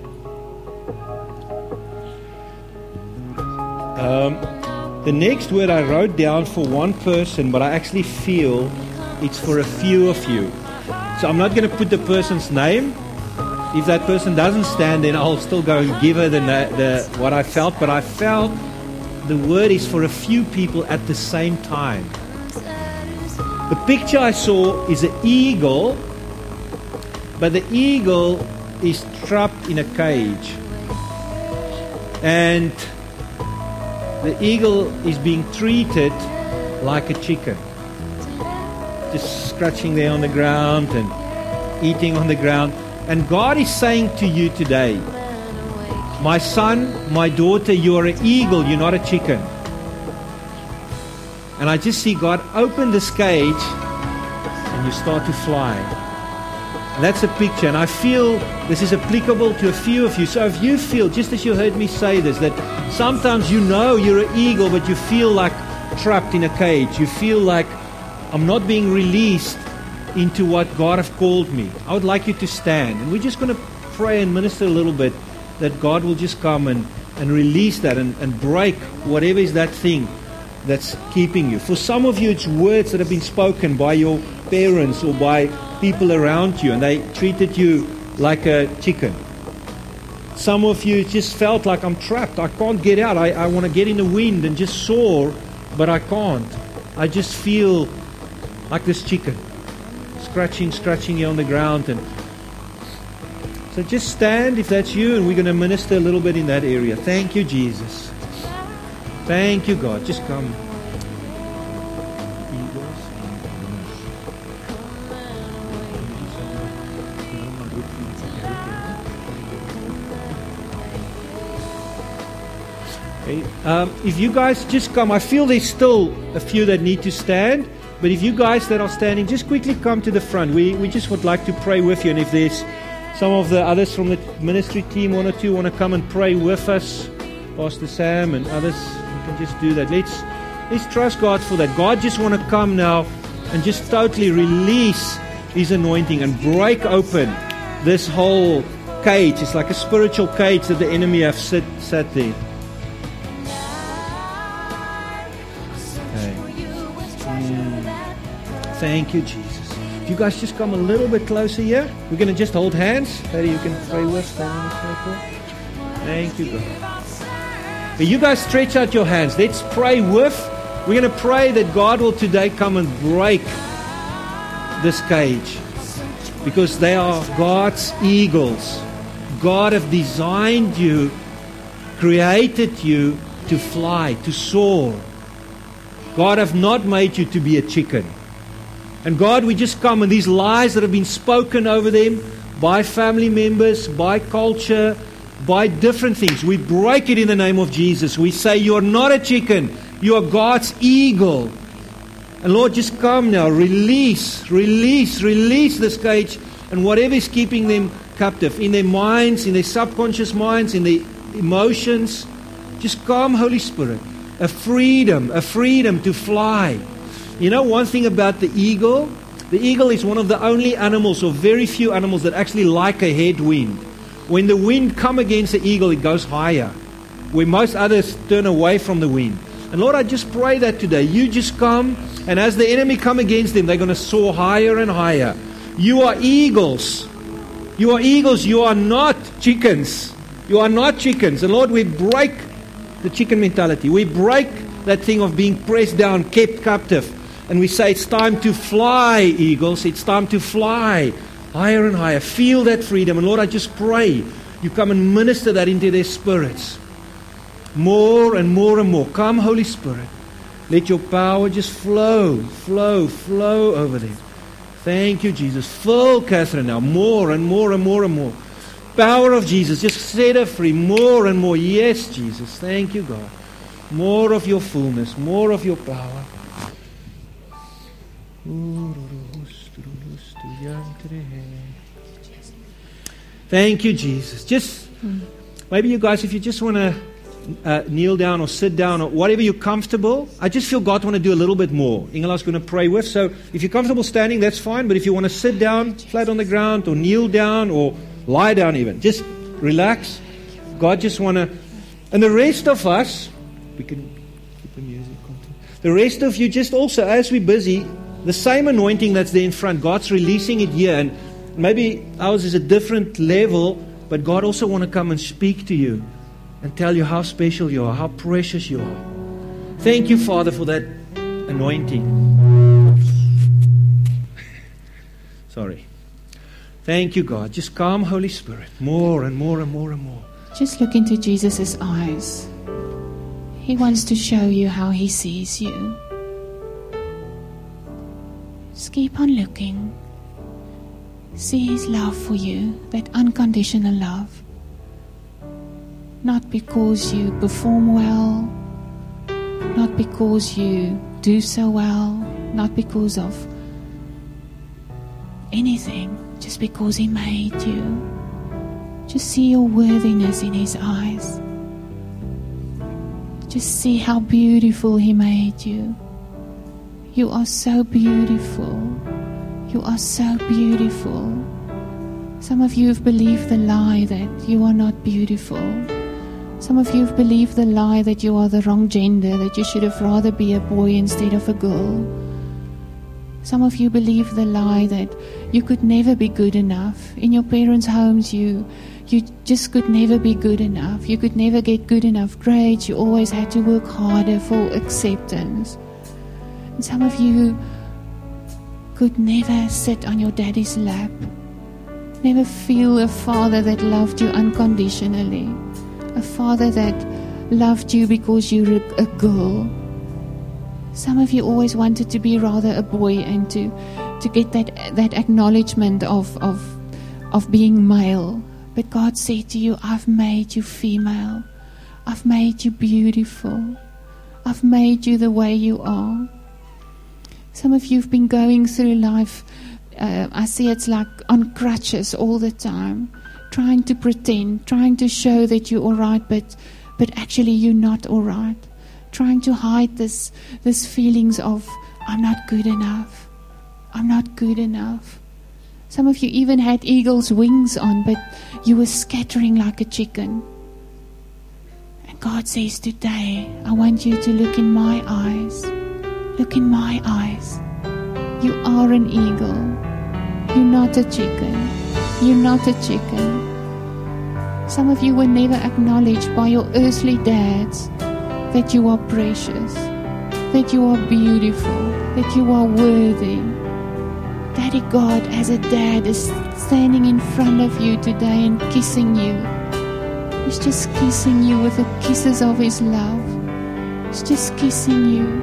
The next word I wrote down for one person, but I actually feel it's for a few of you. So I'm not going to put the person's name. If that person doesn't stand, then I'll still go and give her the what I felt. But I felt the word is for a few people at the same time. The picture I saw is an eagle, but the eagle is trapped in a cage. And the eagle is being treated like a chicken. Just scratching there on the ground and eating on the ground. And God is saying to you today, my son, my daughter, you are an eagle, you're not a chicken. And I just see God open this cage and you start to fly. And that's a picture. And I feel this is applicable to a few of you. So if you feel, just as you heard me say this, that sometimes you know you're an eagle, but you feel like trapped in a cage. You feel like I'm not being released into what God has called me. I would like you to stand. And we're just going to pray and minister a little bit that God will just come and release that and break whatever is that thing that's keeping you. For some of you, it's words that have been spoken by your parents or by people around you, and they treated you like a chicken. Some of you just felt like, I'm trapped. I can't get out. I want to get in the wind and just soar, but I can't. I just feel like this chicken, scratching here on the ground. And so just stand if that's you, and we're going to minister a little bit in that area. Thank you, Jesus. Thank you, God. Just come. Okay. If you guys just come, I feel there's still a few that need to stand. But if you guys that are standing, just quickly come to the front. We just would like to pray with you. And if there's some of the others from the ministry team, one or two, want to come and pray with us, Pastor Sam and others, you can just do that. Let's trust God for that. God just want to come now and just totally release His anointing and break open this whole cage. It's like a spiritual cage that the enemy have sat there. Thank you, Jesus. If you guys just come a little bit closer here, we're going to just hold hands. Daddy, you can pray with. Thank you, God. But you guys stretch out your hands. Let's pray with. We're going to pray that God will today come and break this cage, because they are God's eagles. God have designed you, created you to fly, to soar. God, have not made you to be a chicken. And God, we just come, and these lies that have been spoken over them by family members, by culture, by different things, we break it in the name of Jesus. We say, you're not a chicken, you are God's eagle. And Lord, just come now, release this cage and whatever is keeping them captive, in their minds, in their subconscious minds, in their emotions. Just come, Holy Spirit. A freedom to fly. You know one thing about the eagle is one of the only animals, or very few animals, that actually like a headwind. When the wind comes against the eagle, it goes higher, where most others turn away from the wind. And Lord, I just pray that today, you just come, and as the enemy come against them, they're going to soar higher and higher. You are eagles. You are eagles. You are not chickens. You are not chickens. And Lord, we break the chicken mentality. We break that thing of being pressed down, kept captive. And we say, it's time to fly, eagles. It's time to fly higher and higher. Feel that freedom. And Lord, I just pray you come and minister that into their spirits. More and more and more. Come, Holy Spirit. Let your power just flow over them. Thank you, Jesus. Fill Catherine now. More and more and more and more. Power of Jesus. Just set her free. More and more. Yes, Jesus. Thank you, God. More of your fullness. More of your power. Thank you, Jesus. Just maybe you guys, if you just want to kneel down or sit down or whatever you're comfortable, I just feel God want to do a little bit more. Ingela's going to pray with. So if you're comfortable standing, that's fine. But if you want to sit down flat on the ground or kneel down or lie down even, just relax. God just want to. And the rest of us, we can keep the music on. The rest of you, just also as we're busy, the same anointing that's there in front, God's releasing it here. And maybe ours is a different level, but God also want to come and speak to you and tell you how special you are, how precious you are. Thank you, Father, for that anointing. Sorry. Thank you, God. Just come, Holy Spirit. More and more and more and more. Just look into Jesus' eyes. He wants to show you how He sees you. Just keep on looking. See His love for you, that unconditional love. Not because you perform well, not because you do so well, not because of anything, just because He made you. Just see your worthiness in His eyes. Just see how beautiful He made you. You are so beautiful. You are so beautiful. Some of you have believed the lie that you are not beautiful. Some of you have believed the lie that you are the wrong gender, that you should have rather be a boy instead of a girl. Some of you believe the lie that you could never be good enough. In your parents' homes, you just could never be good enough. You could never get good enough grades. You always had to work harder for acceptance. And some of you could never sit on your daddy's lap, never feel a father that loved you unconditionally, a father that loved you because you were a girl. Some of you always wanted to be rather a boy and to get that acknowledgement of being male. But God said to you, I've made you female. I've made you beautiful. I've made you the way you are. Some of you have been going through life, I see it's like on crutches all the time, trying to pretend, trying to show that you're all right, but actually you're not all right. Trying to hide this feelings of, I'm not good enough. I'm not good enough. Some of you even had eagle's wings on, but you were scattering like a chicken. And God says today, I want you to look in my eyes. Look in my eyes. You are an eagle. You're not a chicken. You're not a chicken. Some of you were never acknowledged by your earthly dads that you are precious, that you are beautiful, that you are worthy. Daddy God, as a dad, is standing in front of you today and kissing you. He's just kissing you with the kisses of His love. He's just kissing you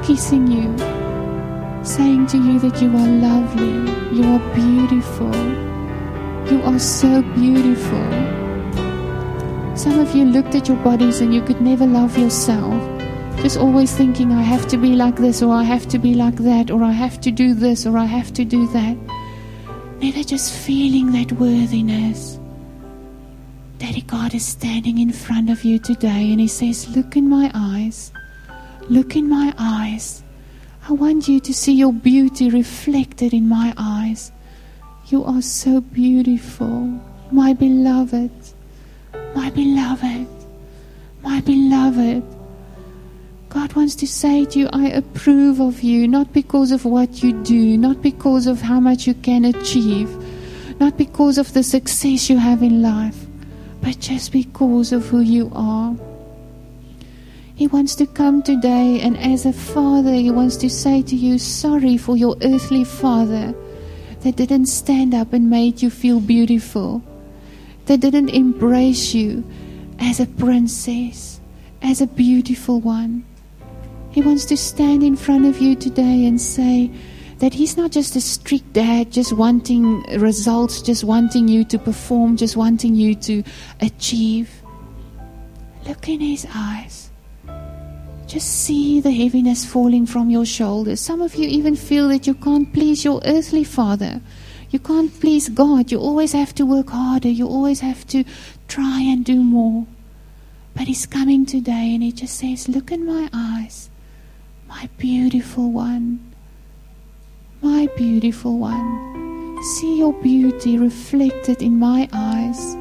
kissing you, saying to you that you are lovely, you are beautiful, you are so beautiful. Some of you looked at your bodies and you could never love yourself, just always thinking, I have to be like this, or I have to be like that, or I have to do this, or I have to do that. Never just feeling that worthiness. Daddy God is standing in front of you today and He says, look in my eyes. Look in my eyes. I want you to see your beauty reflected in my eyes. You are so beautiful, my beloved, my beloved, my beloved. God wants to say to you, I approve of you, not because of what you do, not because of how much you can achieve, not because of the success you have in life, but just because of who you are. He wants to come today, and as a father, He wants to say to you, sorry for your earthly father that didn't stand up and made you feel beautiful, that didn't embrace you as a princess, as a beautiful one. He wants to stand in front of you today and say that He's not just a strict dad, just wanting results, just wanting you to perform, just wanting you to achieve. Look in His eyes. Just see the heaviness falling from your shoulders. Some of you even feel that you can't please your earthly father. You can't please God. You always have to work harder. You always have to try and do more. But He's coming today and He just says, look in my eyes. My beautiful one, my beautiful one, see your beauty reflected in my eyes.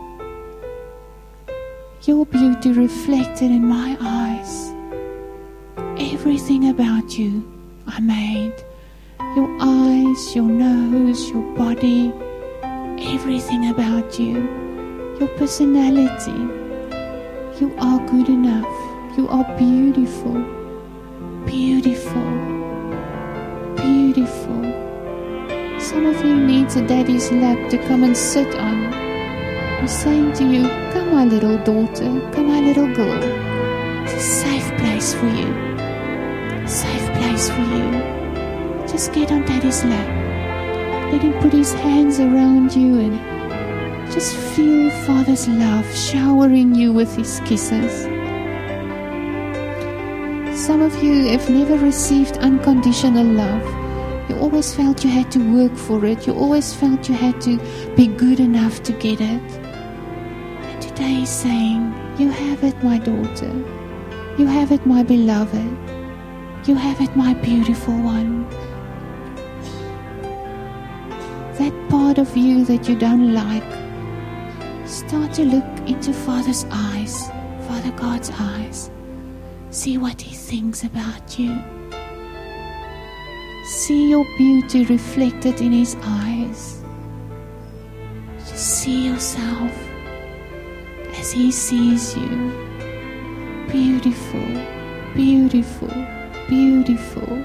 Your beauty reflected in my eyes. Everything about you I made. Your eyes, your nose, your body, everything about you. Your personality. You are good enough. You are beautiful. Beautiful, beautiful. Some of you need a daddy's lap to come and sit on. He's saying to you, come my little daughter, come my little girl. It's a safe place for you. Safe place for you. Just get on daddy's lap. Let him put his hands around you and just feel Father's love showering you with his kisses. Some of you have never received unconditional love. You always felt you had to work for it. You always felt you had to be good enough to get it. And today He's saying, you have it, my daughter. You have it, my beloved. You have it, my beautiful one. That part of you that you don't like, start to look into Father's eyes, Father God's eyes. See what He thinks about you. See your beauty reflected in His eyes. Just see yourself as He sees you. Beautiful, beautiful, beautiful.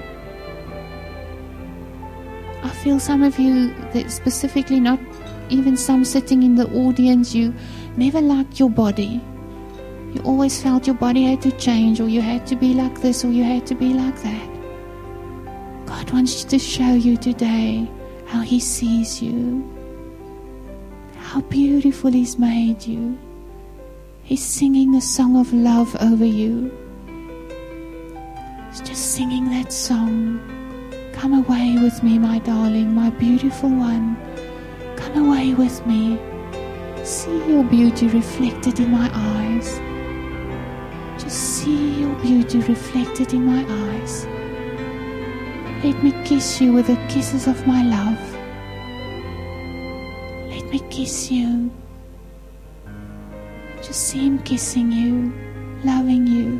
I feel some of you, that specifically, not even some sitting in the audience, you never liked your body. You always felt your body had to change, or you had to be like this, or you had to be like that. God wants to show you today how He sees you, how beautiful He's made you. He's singing a song of love over you. He's just singing that song. Come away with me, my darling, my beautiful one. Come away with me. See your beauty reflected in my eyes. Just see your beauty reflected in my eyes. Let me kiss you with the kisses of my love. Let me kiss you. Just see Him kissing you, loving you.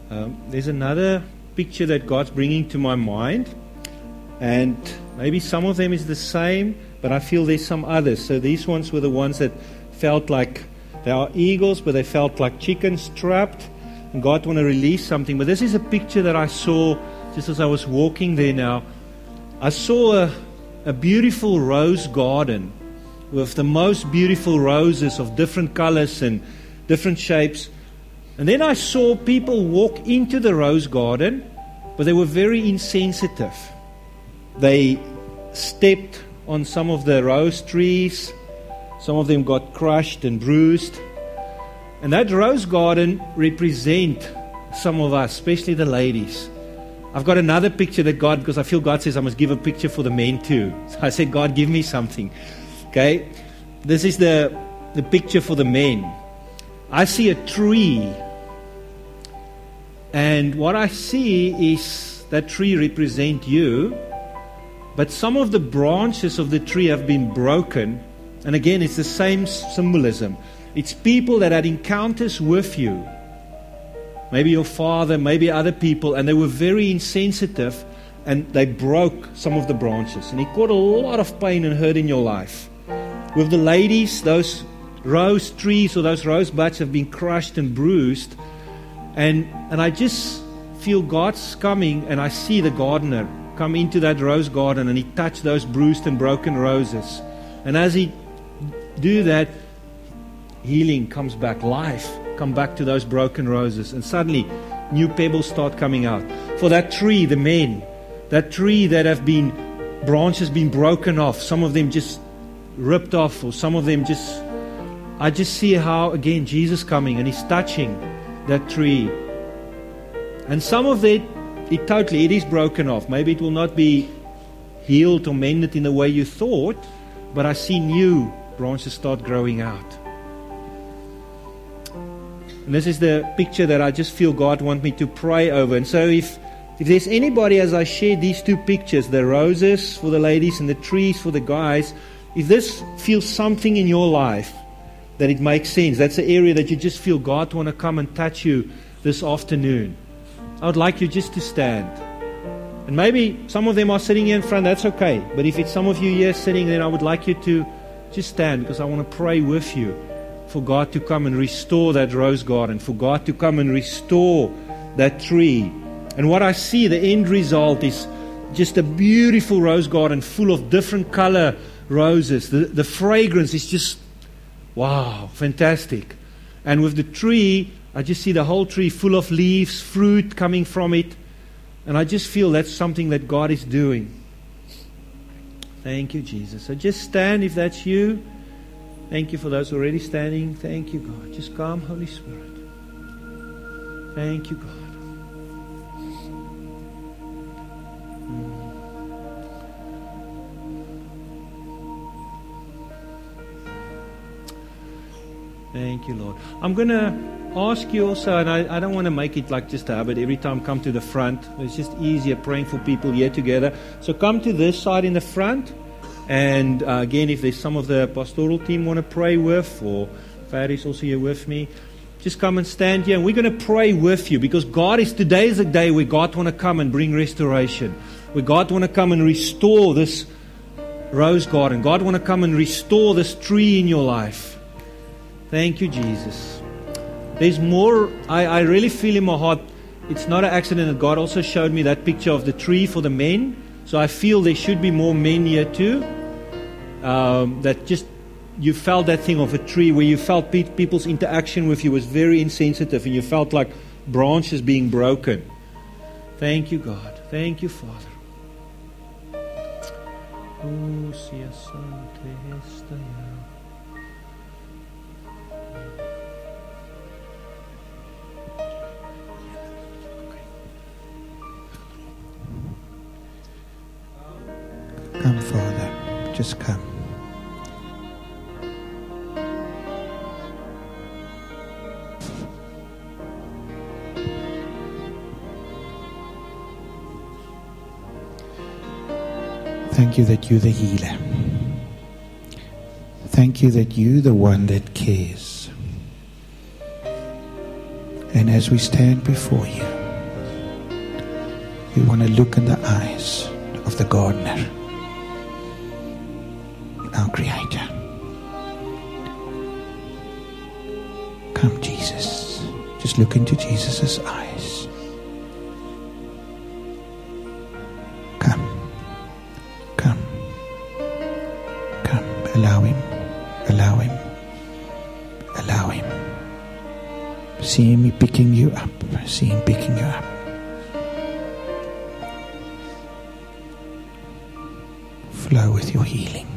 There's another picture that God's bringing to my mind, and maybe some of them is the same, but I feel there's some others. So these ones were the ones that felt like they are eagles, but they felt like chickens trapped, and God want to release something. But this is a picture that I saw just as I was walking there now. I saw a beautiful rose garden with the most beautiful roses of different colors and different shapes. And then I saw people walk into the rose garden, but they were very insensitive. They stepped on some of the rose trees. Some of them got crushed and bruised. And that rose garden represents some of us, especially the ladies. I've got another picture that God, because I feel God says I must give a picture for the men too. So I said, God, give me something. Okay? This is the picture for the men. I see a tree. And what I see is that tree represents you. But some of the branches of the tree have been broken. And again, it's the same symbolism. It's people that had encounters with you. Maybe your father, maybe other people. And they were very insensitive. And they broke some of the branches. And it caused a lot of pain and hurt in your life. With the ladies, those rose trees or those rose buds have been crushed and bruised. And I just feel God's coming, and I see the gardener come into that rose garden, and he touched those bruised and broken roses. And as he do that, healing comes back, life come back to those broken roses, and suddenly new pebbles start coming out. For that tree, the men, that tree that have been branches been broken off, some of them just ripped off, or some of them just, I just see how again Jesus coming and he's touching that tree. And some of it is broken off. Maybe it will not be healed or mended in the way you thought, but I see new branches start growing out. And this is the picture that I just feel God wants me to pray over. And so if there's anybody, as I share these two pictures, the roses for the ladies and the trees for the guys, if this feels something in your life that it makes sense, that's the area that you just feel God want to come and touch you this afternoon, I would like you just to stand. And maybe some of them are sitting here in front, that's okay. But if it's some of you here sitting, then I would like you to just stand, because I want to pray with you for God to come and restore that rose garden, for God to come and restore that tree. And what I see, the end result is just a beautiful rose garden full of different color roses. The fragrance is just, wow, fantastic. And with the tree, I just see the whole tree full of leaves, fruit coming from it. And I just feel that's something that God is doing. Thank you, Jesus. So just stand if that's you. Thank you for those already standing. Thank you, God. Just come, Holy Spirit. Thank you, God. Thank you, Lord. I'm going to ask you also, and I don't want to make it like just a habit every time come to the front. It's just easier praying for people here together. So come to this side in the front. And again, if there's some of the pastoral team want to pray with, or Faris also here with me, just come and stand here. And we're going to pray with you, because today is a day where God want to come and bring restoration. Where God want to come and restore this rose garden. God want to come and restore this tree in your life. Thank you, Jesus. There's more. I really feel in my heart, it's not an accident that God also showed me that picture of the tree for the men. So I feel there should be more men here too. That just, you felt that thing of a tree where you felt people's interaction with you was very insensitive, and you felt like branches being broken. Thank you, God. Thank you, Father. Come, Father, just come. Thank you that you're the healer. Thank you that you're the one that cares. And as we stand before you, We want to look in the eyes of the gardener, our Creator. Come, Jesus. Just look into Jesus' eyes. Come. Come. Come. Allow Him. Allow Him. Allow Him. See Him picking you up. See Him picking you up. Flow with your healing.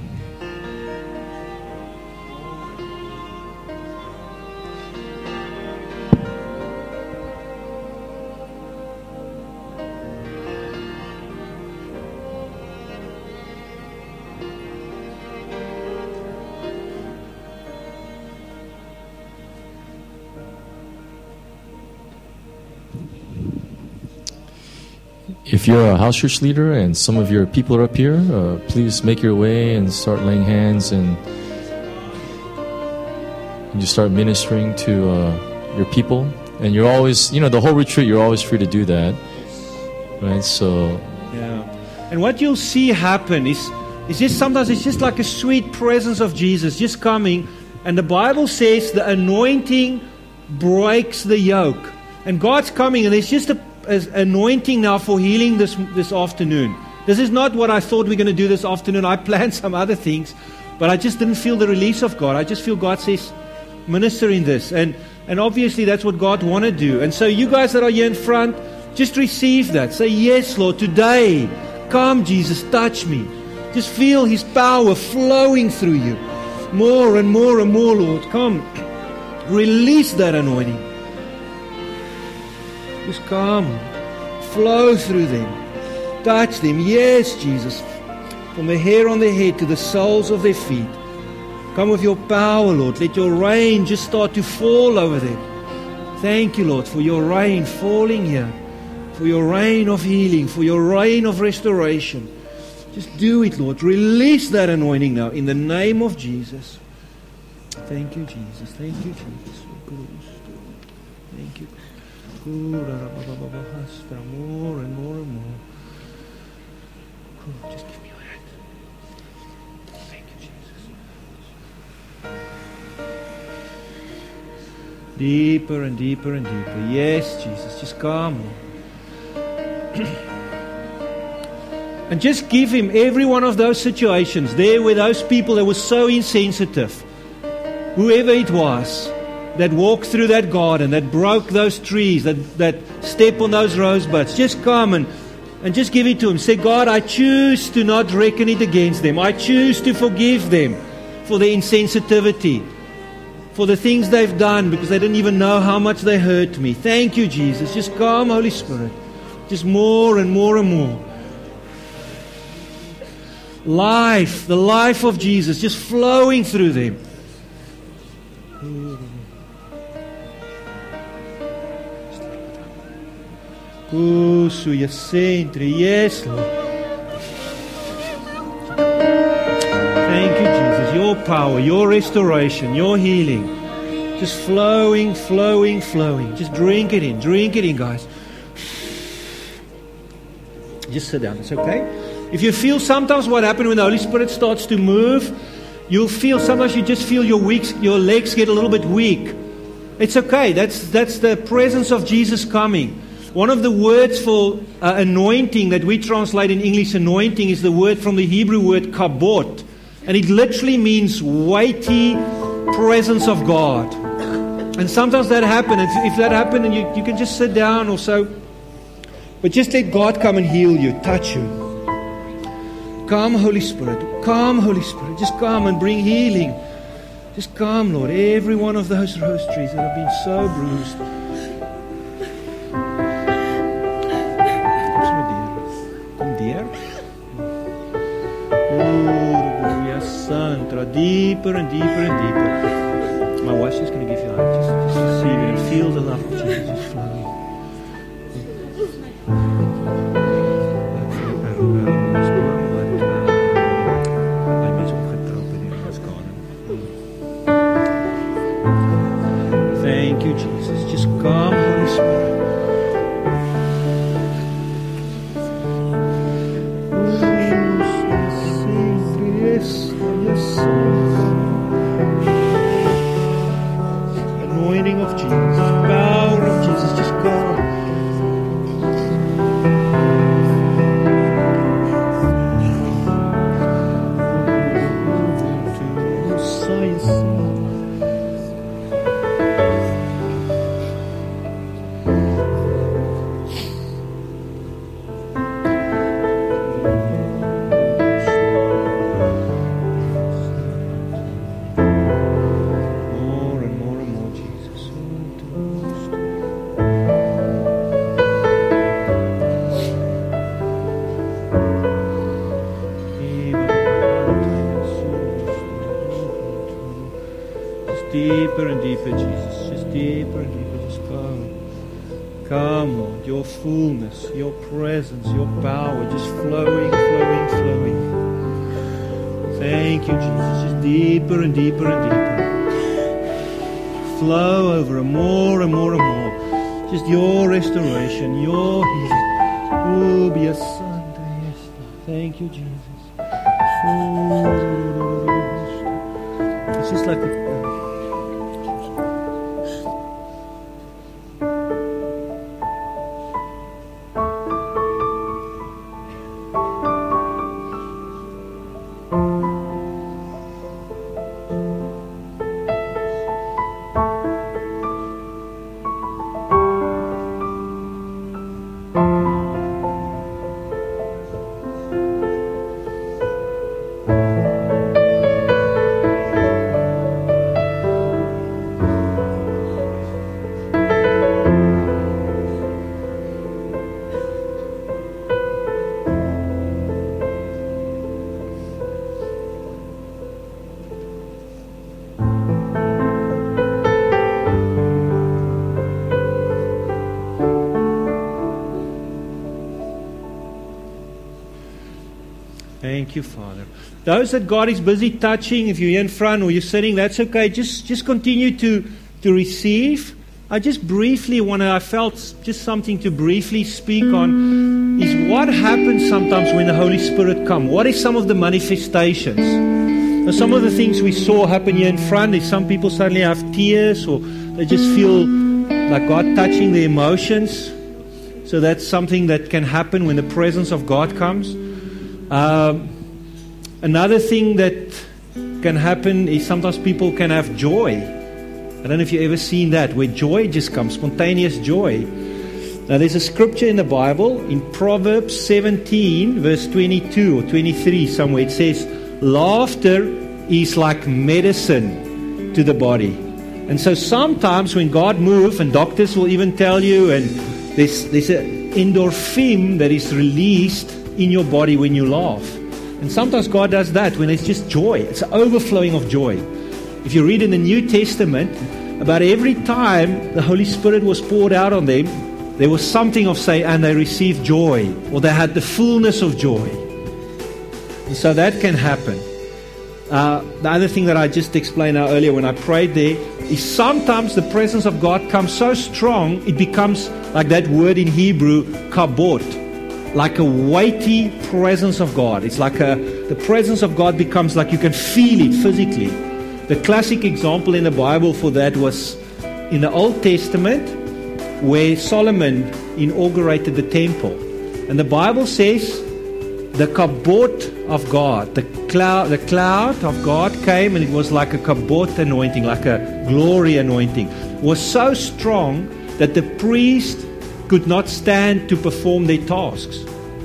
If you're a house church leader and some of your people are up here, please make your way and start laying hands and you start ministering to your people. And you're always, the whole retreat, you're always free to do that. Right? So. Yeah. And what you'll see happen is just sometimes it's just like a sweet presence of Jesus just coming. And the Bible says the anointing breaks the yoke. And God's coming and there's just as anointing now for healing this afternoon. This is not what I thought we were going to do this afternoon. I planned some other things, but I just didn't feel the release of God. I just feel God says, minister in this. And obviously that's what God want to do. And so you guys that are here in front, just receive that. Say, yes, Lord, today, come, Jesus, touch me. Just feel His power flowing through you. More and more and more, Lord. Come, release that anointing. Just come, flow through them, touch them. Yes, Jesus, from the hair on their head to the soles of their feet. Come with your power, Lord. Let your rain just start to fall over them. Thank you, Lord, for your rain falling here, for your rain of healing, for your rain of restoration. Just do it, Lord. Release that anointing now in the name of Jesus. Thank you, Jesus. Thank you, Jesus. Thank you. More and more and more. Just give me your hand. Thank you, Jesus. Deeper and deeper and deeper. Yes, Jesus. Just come. And just give Him every one of those situations there where those people that were so insensitive, whoever it was, that walked through that garden, that broke those trees, that stepped on those rosebuds. Just come and just give it to Him. Say, God, I choose to not reckon it against them. I choose to forgive them for their insensitivity, for the things they've done because they didn't even know how much they hurt me. Thank you, Jesus. Just come, Holy Spirit. Just more and more and more. Life, the life of Jesus, just flowing through them. Yes, Lord. Thank you, Jesus. Your power, your restoration, your healing. Just flowing, flowing, flowing. Just drink it in, guys. Just sit down, it's okay. If you feel sometimes what happens when the Holy Spirit starts to move, you'll feel, sometimes you just feel your legs get a little bit weak. It's okay. That's the presence of Jesus coming. One of the words for anointing that we translate in English anointing is the word from the Hebrew word kabod. And it literally means weighty presence of God. And sometimes that happens. If that happens, then you can just sit down or so. But just let God come and heal you, touch you. Come, Holy Spirit. Come, Holy Spirit. Just come and bring healing. Just come, Lord. Every one of those rose trees that have been so bruised. Deeper and deeper and deeper. My wife's just going to give you a hand. Just receive it and feel the love of Jesus just flowing. Thank you, Jesus. Just come, Holy Spirit. deeper, Jesus. Just deeper and deeper. Just come. Come, Lord. Your fullness, your presence, your power just flowing, flowing, flowing. Thank you, Jesus. Just deeper and deeper and deeper. Flow over more and more and more. Just your restoration, your healing. Oh, be a Sunday. Thank you, Jesus. It's just like the Thank you, Father. Those that God is busy touching, if you're here in front or you're sitting, that's okay. Just continue to receive. I just briefly I felt just something to briefly speak on is what happens sometimes when the Holy Spirit comes. What is some of the manifestations? Now, some of the things we saw happen here in front is some people suddenly have tears or they just feel like God touching their emotions. So that's something that can happen when the presence of God comes. Another thing that can happen is sometimes people can have joy. I don't know if you've ever seen that, where joy just comes, spontaneous joy. Now there's a scripture in the Bible, in Proverbs 17, verse 22 or 23 somewhere, it says, laughter is like medicine to the body. And so sometimes when God moves, and doctors will even tell you, and there's an endorphin that is released in your body when you laugh. And sometimes God does that when it's just joy. It's an overflowing of joy. If you read in the New Testament, about every time the Holy Spirit was poured out on them, there was something of say, and they received joy, or they had the fullness of joy. And so that can happen. The other thing that I just explained now earlier when I prayed there is sometimes the presence of God comes so strong, it becomes like that word in Hebrew, kabot. Like a weighty presence of God. It's like the presence of God becomes like you can feel it physically. The classic example in the Bible for that was in the Old Testament where Solomon inaugurated the temple. And the Bible says the kabot of God, the cloud of God came, and it was like a kabot anointing, like a glory anointing. It was so strong that the priest could not stand to perform their tasks.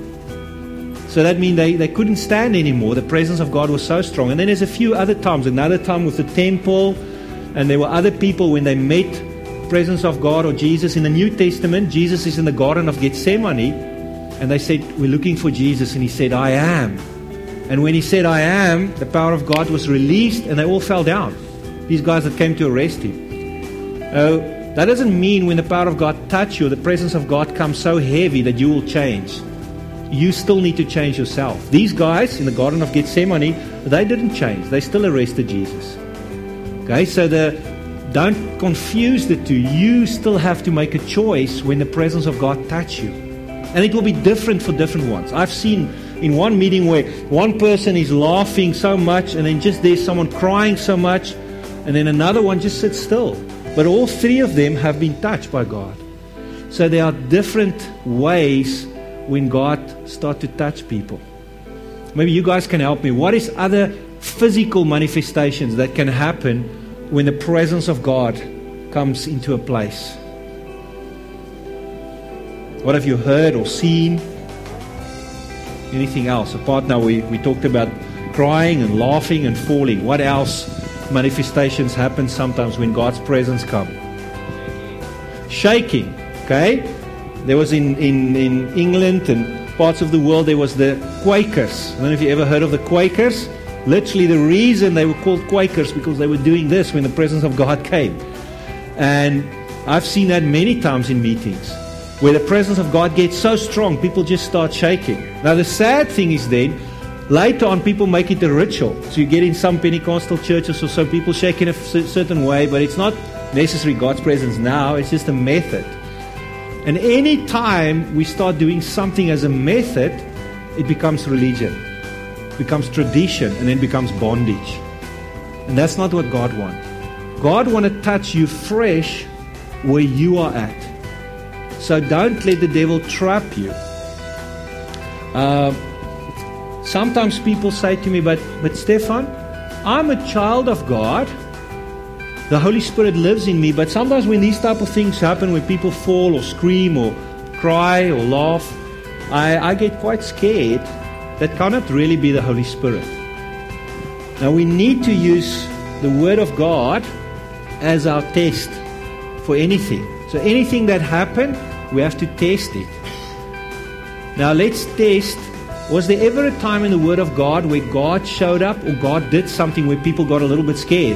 So that means they couldn't stand anymore. The presence of God was so strong. And then there's a few other times. Another time with the temple, and there were other people when they met the presence of God or Jesus. In the New Testament, Jesus is in the Garden of Gethsemane, and they said, we're looking for Jesus, and he said, I am. And when he said, I am, the power of God was released, and they all fell down. These guys that came to arrest him. That doesn't mean when the power of God touches you, the presence of God comes so heavy that you will change. You still need to change yourself. These guys in the Garden of Gethsemane, they didn't change. They still arrested Jesus. Okay, so don't confuse the two. You still have to make a choice when the presence of God touches you. And it will be different for different ones. I've seen in one meeting where one person is laughing so much, and then just there's someone crying so much, and then another one just sits still. But all three of them have been touched by God. So there are different ways when God starts to touch people. Maybe you guys can help me. What is other physical manifestations that can happen when the presence of God comes into a place? What have you heard or seen? Anything else? Apart now, we talked about crying and laughing and falling. What else? Manifestations happen sometimes when God's presence comes. Shaking. Okay? There was in England and parts of the world, there was the Quakers. I don't know if you ever heard of the Quakers. Literally the reason they were called Quakers because they were doing this when the presence of God came. And I've seen that many times in meetings, where the presence of God gets so strong, people just start shaking. Now the sad thing is then, later on people make it a ritual. So you get in some Pentecostal churches or so, people shake in a certain way, but it's not necessarily God's presence now, it's just a method. And any time we start doing something as a method, it becomes religion, becomes tradition, and then becomes bondage. And that's not what God wants. God wants to touch you fresh where you are at. So don't let the devil trap you. Sometimes people say to me, but Stefan, I'm a child of God. The Holy Spirit lives in me, but sometimes when these type of things happen, when people fall or scream or cry or laugh, I get quite scared. That cannot really be the Holy Spirit. Now we need to use the Word of God as our test for anything. So anything that happened, we have to test it. Now let's test, was there ever a time in the Word of God where God showed up or God did something where people got a little bit scared?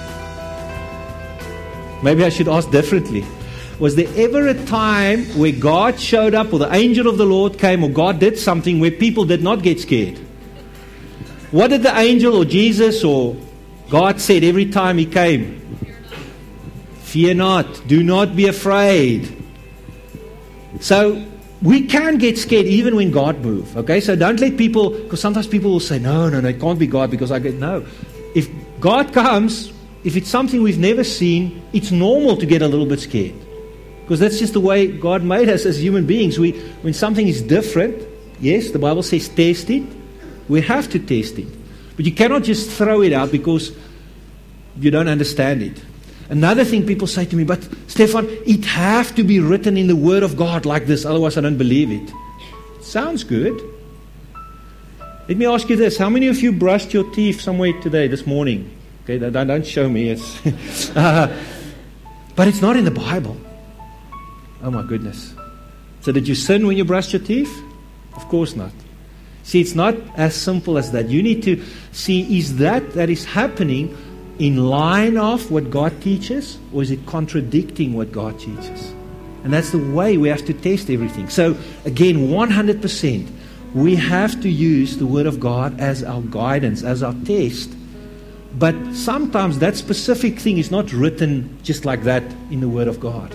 Maybe I should ask differently. Was there ever a time where God showed up or the angel of the Lord came or God did something where people did not get scared? What did the angel or Jesus or God said every time He came? Fear not. Do not be afraid. So we can get scared even when God moves. Okay, so don't let people, because sometimes people will say, no, it can't be God because I get, no. If God comes, if it's something we've never seen, it's normal to get a little bit scared. Because that's just the way God made us as human beings. When something is different, yes, the Bible says test it. We have to test it. But you cannot just throw it out because you don't understand it. Another thing people say to me, but Stefan, it have to be written in the Word of God like this, otherwise I don't believe it. Sounds good. Let me ask you this. How many of you brushed your teeth somewhere today, this morning? Okay, don't show me. It's but it's not in the Bible. Oh my goodness. So did you sin when you brushed your teeth? Of course not. See, it's not as simple as that. You need to see, is that is happening in line of what God teaches, or is it contradicting what God teaches? And that's the way we have to test everything. So again, 100%, we have to use the Word of God as our guidance, as our test. But sometimes that specific thing is not written just like that in the Word of God.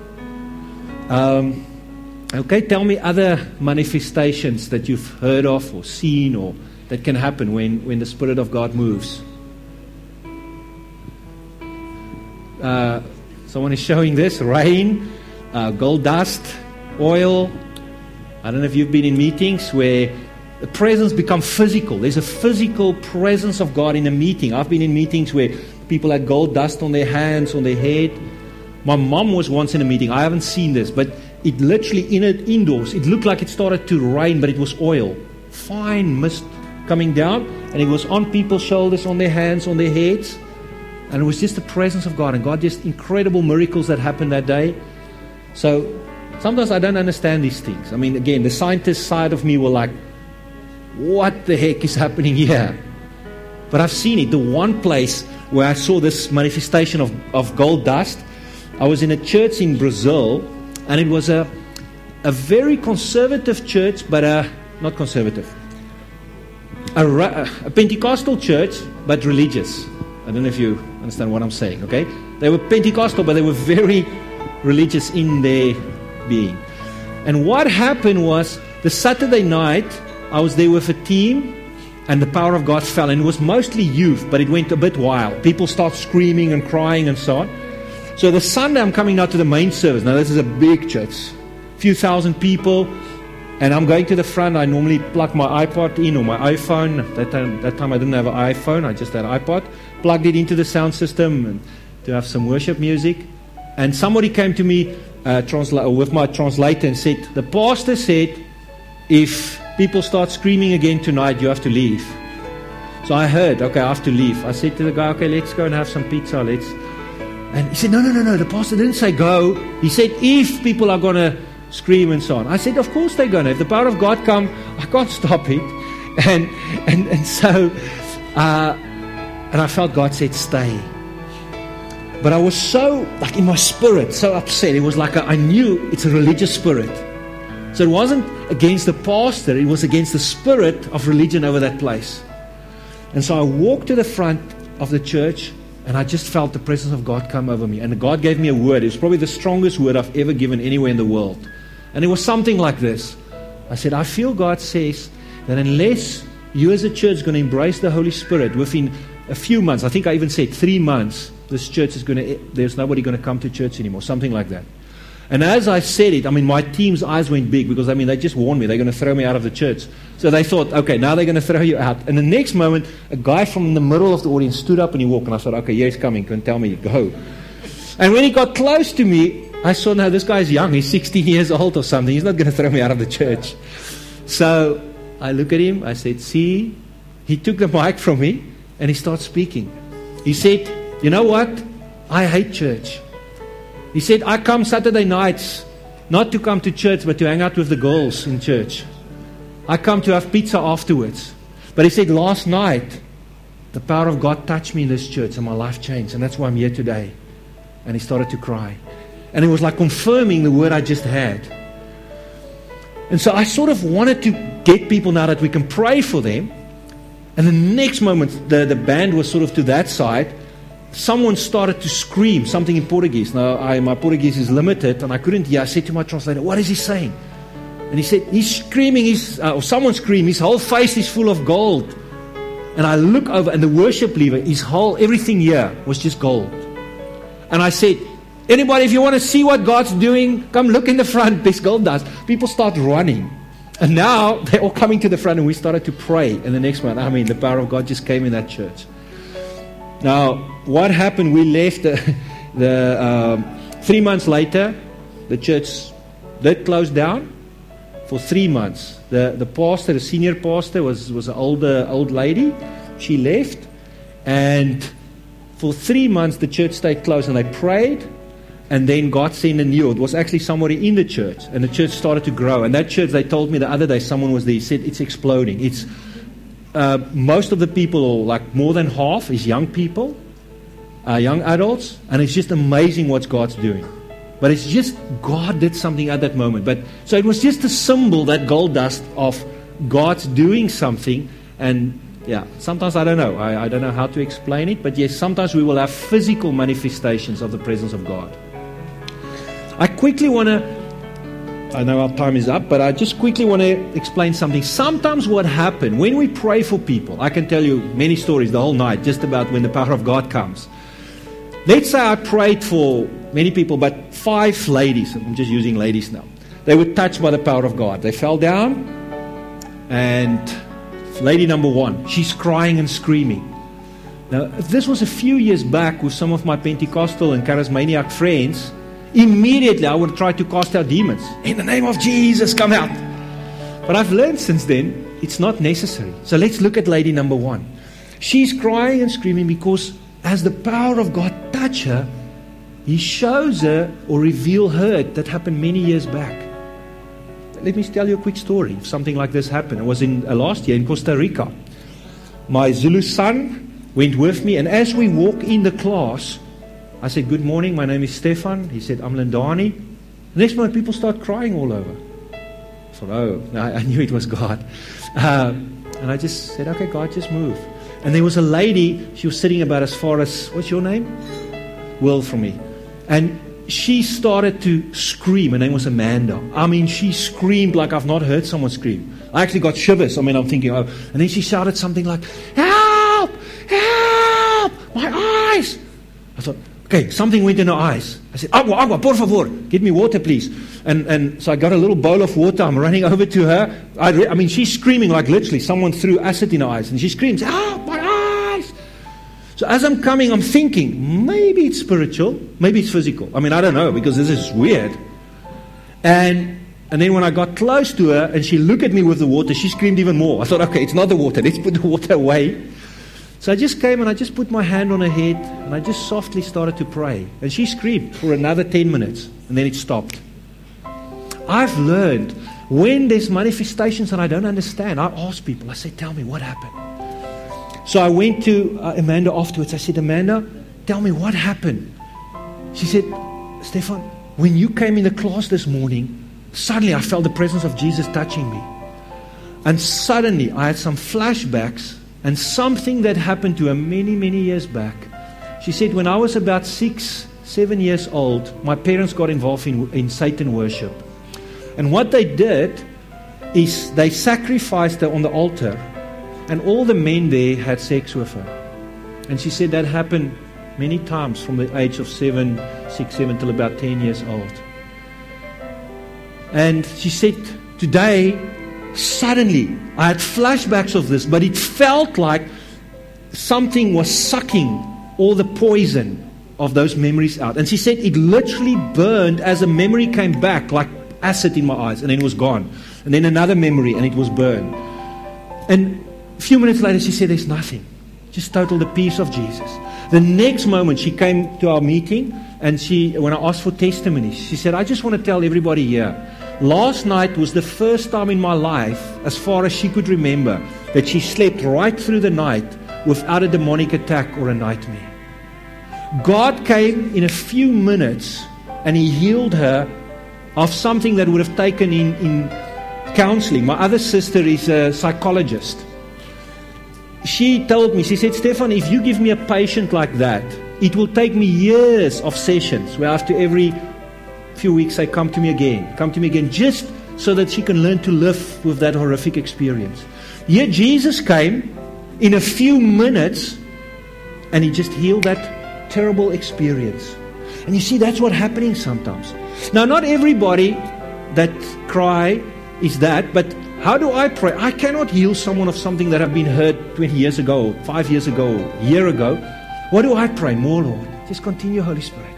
Okay, tell me other manifestations that you've heard of or seen or that can happen when the Spirit of God moves. Someone is showing this. Rain, gold dust, oil. I don't know if you've been in meetings where the presence becomes physical. There's a physical presence of God in a meeting. I've been in meetings where people had gold dust on their hands, on their head. My mom was once in a meeting. I haven't seen this, but it literally indoors, it looked like it started to rain, but it was oil. Fine mist coming down, and it was on people's shoulders, on their hands, on their heads. And it was just the presence of God. And God, just incredible miracles that happened that day. So sometimes I don't understand these things. I mean, again, the scientist side of me will like, what the heck is happening here? But I've seen it. The one place where I saw this manifestation of gold dust, I was in a church in Brazil, and it was a very conservative church, but not conservative. A Pentecostal church, but religious. I don't know if you understand what I'm saying, okay? They were Pentecostal, but they were very religious in their being. And what happened was, the Saturday night, I was there with a team, and the power of God fell. And it was mostly youth, but it went a bit wild. People start screaming and crying and so on. So the Sunday, I'm coming out to the main service. Now, this is a big church, a few thousand people. And I'm going to the front. I normally plug my iPod in or my iPhone. That time I didn't have an iPhone. I just had an iPod. Plugged it into the sound system and to have some worship music. And somebody came to me with my translator and said, the pastor said, if people start screaming again tonight, you have to leave. So I heard, okay, I have to leave. I said to the guy, okay, let's go and have some pizza. And he said, no, the pastor didn't say go. He said, if people are going to scream and so on. I said, of course they're going to. If the power of God come, I can't stop it. And so, and I felt God said, stay. But I was so, like in my spirit, so upset. It was like I knew it's a religious spirit. So it wasn't against the pastor, it was against the spirit of religion over that place. And so I walked to the front of the church, and I just felt the presence of God come over me. And God gave me a word. It was probably the strongest word I've ever given anywhere in the world. And it was something like this. I said, I feel God says that unless you as a church are going to embrace the Holy Spirit within a few months, I think I even said 3 months, this church is going to, there's nobody going to come to church anymore, something like that. And as I said it, my team's eyes went big because, they just warned me they're going to throw me out of the church. So they thought, okay, now they're going to throw you out. And the next moment, a guy from the middle of the audience stood up and he walked. And I thought, okay, yeah, he's coming. Can tell me, go. And when he got close to me, I saw, no, this guy's young. He's 16 years old or something. He's not going to throw me out of the church. So I look at him. I said, see, he took the mic from me and he started speaking. He said, you know what? I hate church. He said, I come Saturday nights, not to come to church, but to hang out with the girls in church. I come to have pizza afterwards. But he said, last night, the power of God touched me in this church and my life changed. And that's why I'm here today. And he started to cry. And it was like confirming the word I just had. And so I sort of wanted to get people now that we can pray for them. And the next moment, the band was sort of to that side. Someone started to scream something in Portuguese. Now, my Portuguese is limited, and I couldn't hear. I said to my translator, what is he saying? And he said, he's screaming, or someone screamed, his whole face is full of gold. And I look over, and the worship leader, everything here was just gold. And I said, anybody, if you want to see what God's doing, come look in the front, there's gold dust. People start running. And now, they're all coming to the front, and we started to pray. And the next one, the power of God just came in that church. Now, what happened? We left 3 months later. The church did close down for 3 months. The pastor, the senior pastor, was an old lady. She left, and for 3 months the church stayed closed. And they prayed, and then God sent a new. It was actually somebody in the church, and the church started to grow. And that church, they told me the other day, someone was there. He said it's exploding. It's most of the people, like more than half, is young people, young adults, and it's just amazing what God's doing. But it's just God did something at that moment. So it was just a symbol, that gold dust, of God's doing something. And yeah, sometimes I don't know. I don't know how to explain it. But yes, sometimes we will have physical manifestations of the presence of God. I quickly want to, I know our time is up, but I just quickly want to explain something. Sometimes what happens when we pray for people, I can tell you many stories the whole night just about when the power of God comes. Let's say I prayed for many people, but 5 ladies, I'm just using ladies now. They were touched by the power of God. They fell down, and lady number 1, she's crying and screaming. Now, if this was a few years back with some of my Pentecostal and charismaniac friends, immediately I would try to cast out demons. In the name of Jesus, come out. But I've learned since then, it's not necessary. So let's look at lady number 1. She's crying and screaming because as the power of God touch her, He shows her or reveal her that happened many years back. Let me tell you a quick story. If something like this happened, it was in last year in Costa Rica. My Zulu son went with me, and as we walk in the class, I said, good morning, my name is Stefan. He said, I'm Lindani. The next moment, people start crying all over. I thought, oh, no, I knew it was God. And I just said, okay, God, just move. And there was a lady, she was sitting about as far as, what's your name? Will from me. And she started to scream. Her name was Amanda. She screamed like I've not heard someone scream. I actually got shivers. I'm thinking, oh. And then she shouted something like, help! Help! My eyes! I thought, okay, something went in her eyes. I said, agua, por favor. Get me water, please. And so I got a little bowl of water. I'm running over to her. She's screaming like literally someone threw acid in her eyes. And she screams, help, my eyes. So as I'm coming, I'm thinking, maybe it's spiritual, maybe it's physical. I don't know, because this is weird. And then when I got close to her and she looked at me with the water, she screamed even more. I thought, okay, it's not the water. Let's put the water away. So I just came and I just put my hand on her head and I just softly started to pray. And she screamed for another 10 minutes and then it stopped. I've learned when there's manifestations that I don't understand, I ask people, I say, tell me what happened. So I went to Amanda afterwards. I said, Amanda, tell me what happened. She said, Stefan, when you came in the class this morning, suddenly I felt the presence of Jesus touching me. And suddenly I had some flashbacks and something that happened to her many, many years back. She said, when I was about 6, 7 years old, my parents got involved in Satan worship. And what they did is they sacrificed her on the altar, and all the men there had sex with her. And she said that happened many times from the age of 6, 7 till about 10 years old. And she said, today, suddenly, I had flashbacks of this, but it felt like something was sucking all the poison of those memories out. And she said it literally burned as a memory came back, like acid in my eyes, and then it was gone. And then another memory, and it was burned. And a few minutes later, she said, there's nothing. Just total the peace of Jesus. The next moment, she came to our meeting, and when I asked for testimonies, she said, I just want to tell everybody here, last night was the first time in my life, as far as she could remember, that she slept right through the night without a demonic attack or a nightmare. God came in a few minutes and He healed her of something that would have taken in counseling. My other sister is a psychologist. She told me, she said, Stefan, if you give me a patient like that, it will take me years of sessions where after every few weeks say, come to me again, just so that she can learn to live with that horrific experience. Yet Jesus came in a few minutes and He just healed that terrible experience. And you see, that's what's happening sometimes. Now, not everybody that cry is that, but how do I pray? I cannot heal someone of something that have been hurt 20 years ago, 5 years ago, a year ago. What do I pray? More, Lord. Just continue, Holy Spirit.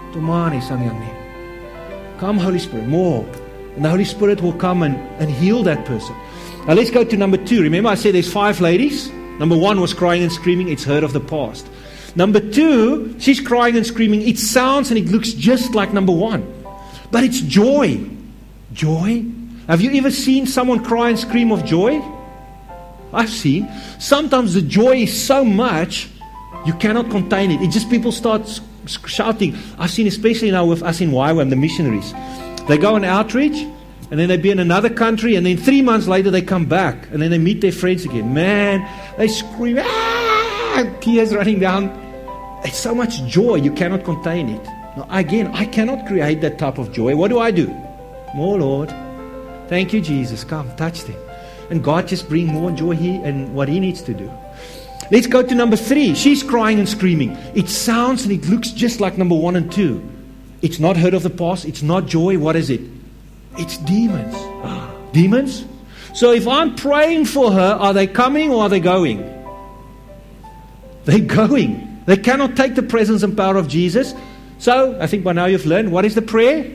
Come, Holy Spirit, more. And the Holy Spirit will come and heal that person. Now let's go to number 2. Remember I said there's 5 ladies? Number 1 was crying and screaming. It's heard of the past. Number 2, she's crying and screaming. It sounds and it looks just like number 1. But it's joy. Joy? Have you ever seen someone cry and scream of joy? I've seen. Sometimes the joy is so much, you cannot contain it. It just people start shouting. I've seen, especially now with us in YWAM, the missionaries. They go on outreach, and then they be in another country, and then 3 months later they come back, and then they meet their friends again. Man, they scream, tears running down. It's so much joy, you cannot contain it. Now, again, I cannot create that type of joy. What do? More, Lord. Thank you, Jesus. Come, touch them. And God just bring more joy here and what He needs to do. Let's go to number 3. She's crying and screaming. It sounds and it looks just like number 1 and 2. It's not heard of the past. It's not joy. What is it? It's demons. Demons? So if I'm praying for her, are they coming or are they going? They're going. They cannot take the presence and power of Jesus. So, I think by now you've learned, what is the prayer?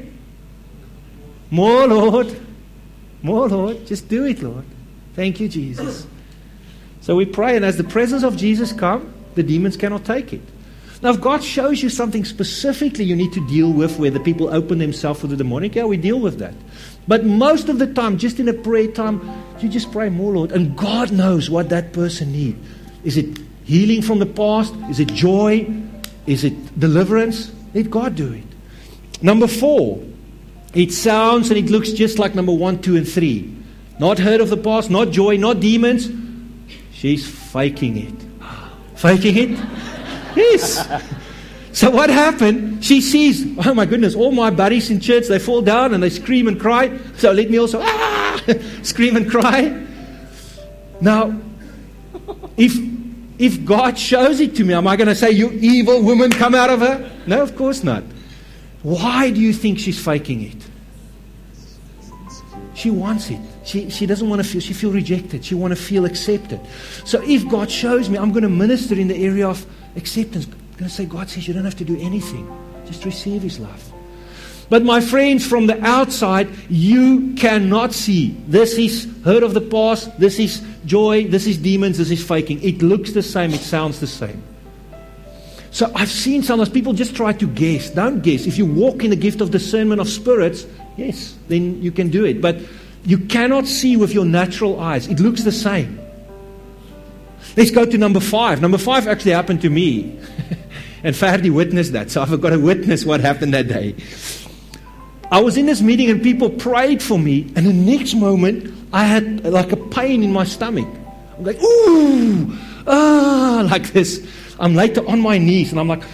More, Lord. More, Lord. Just do it, Lord. Thank you, Jesus. So we pray, and as the presence of Jesus comes, the demons cannot take it. Now, if God shows you something specifically you need to deal with, where the people open themselves for the demonic, we deal with that. But most of the time, just in a prayer time, you just pray more, Lord. And God knows what that person needs. Is it healing from the past? Is it joy? Is it deliverance? Let God do it. Number 4, it sounds and it looks just like number 1, 2, and 3. Not heard of the past, not joy, not demons. She's faking it. Faking it? Yes. So what happened? She sees, oh my goodness, all my buddies in church, they fall down and they scream and cry. So let me also scream and cry. Now, if God shows it to me, am I going to say, you evil woman, come out of her? No, of course not. Why do you think she's faking it? She wants it. She doesn't want to feel, she feels rejected. She wants to feel accepted. So if God shows me, I'm going to minister in the area of acceptance. I'm going to say, God says you don't have to do anything. Just receive His love. But my friends, from the outside, you cannot see. This is heard of the past. This is joy. This is demons. This is faking. It looks the same. It sounds the same. So I've seen sometimes people just try to guess. Don't guess. If you walk in the gift of discernment of spirits, yes, then you can do it. But you cannot see with your natural eyes. It looks the same. Let's go to number 5. Number 5 actually happened to me. And Ferdi witnessed that, so I've got to witness what happened that day. I was in this meeting and people prayed for me, and the next moment I had like a pain in my stomach. I'm like, ooh, like this. I'm later on my knees and I'm like,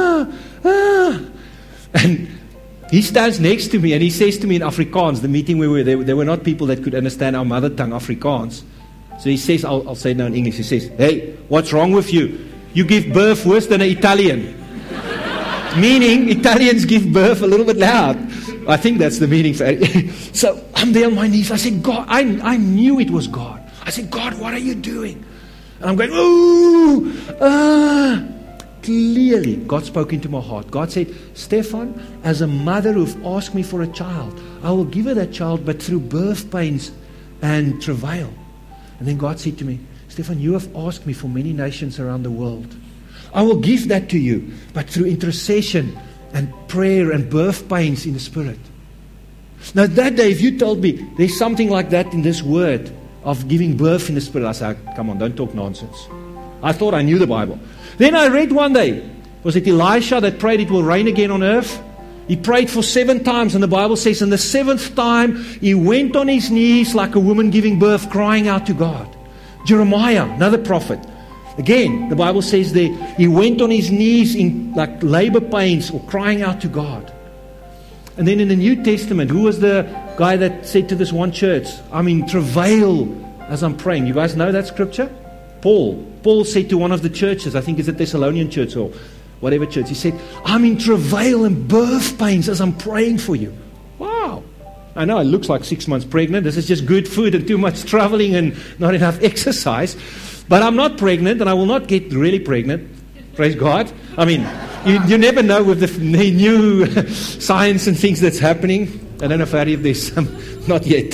And he stands next to me and he says to me in Afrikaans, the meeting where we were, there were not people that could understand our mother tongue, Afrikaans. So he says, I'll say it now in English. He says, hey, what's wrong with you? You give birth worse than an Italian. Meaning, Italians give birth a little bit loud. I think that's the meaning. So I'm there on my knees. I said, God, I knew it was God. I said, God, what are you doing? And I'm going, ooh, Clearly, God spoke into my heart. God said, Stefan, as a mother who've asked me for a child, I will give her that child, but through birth pains and travail. And then God said to me, Stefan, you have asked me for many nations around the world. I will give that to you, but through intercession and prayer and birth pains in the Spirit. Now that day, if you told me there's something like that in this word of giving birth in the Spirit, I said, come on, don't talk nonsense. I thought I knew the Bible. Then I read one day, was it Elisha that prayed it will rain again on earth? He prayed for 7 times, and the Bible says on the 7th time, he went on his knees like a woman giving birth, crying out to God. Jeremiah, another prophet. Again, the Bible says there, he went on his knees in like labor pains or crying out to God. And then in the New Testament, who was the guy that said to this one church, I'm in travail as I'm praying? You guys know that scripture? Paul. Paul said to one of the churches, I think it's a Thessalonian church or whatever church, he said, I'm in travail and birth pains as I'm praying for you. Wow. I know it looks like 6 months pregnant. This is just good food and too much traveling and not enough exercise. But I'm not pregnant and I will not get really pregnant. Praise God. I mean, you never know with the new science and things that's happening. I don't know if there's some, not yet.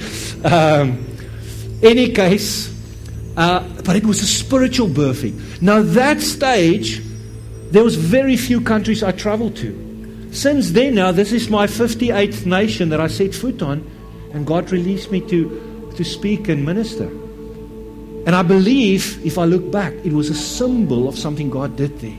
Any case, but it was a spiritual birthing. Now that stage, there was very few countries I traveled to. Since then now, this is my 58th nation that I set foot on, and God released me to speak and minister. And I believe, if I look back, it was a symbol of something God did there.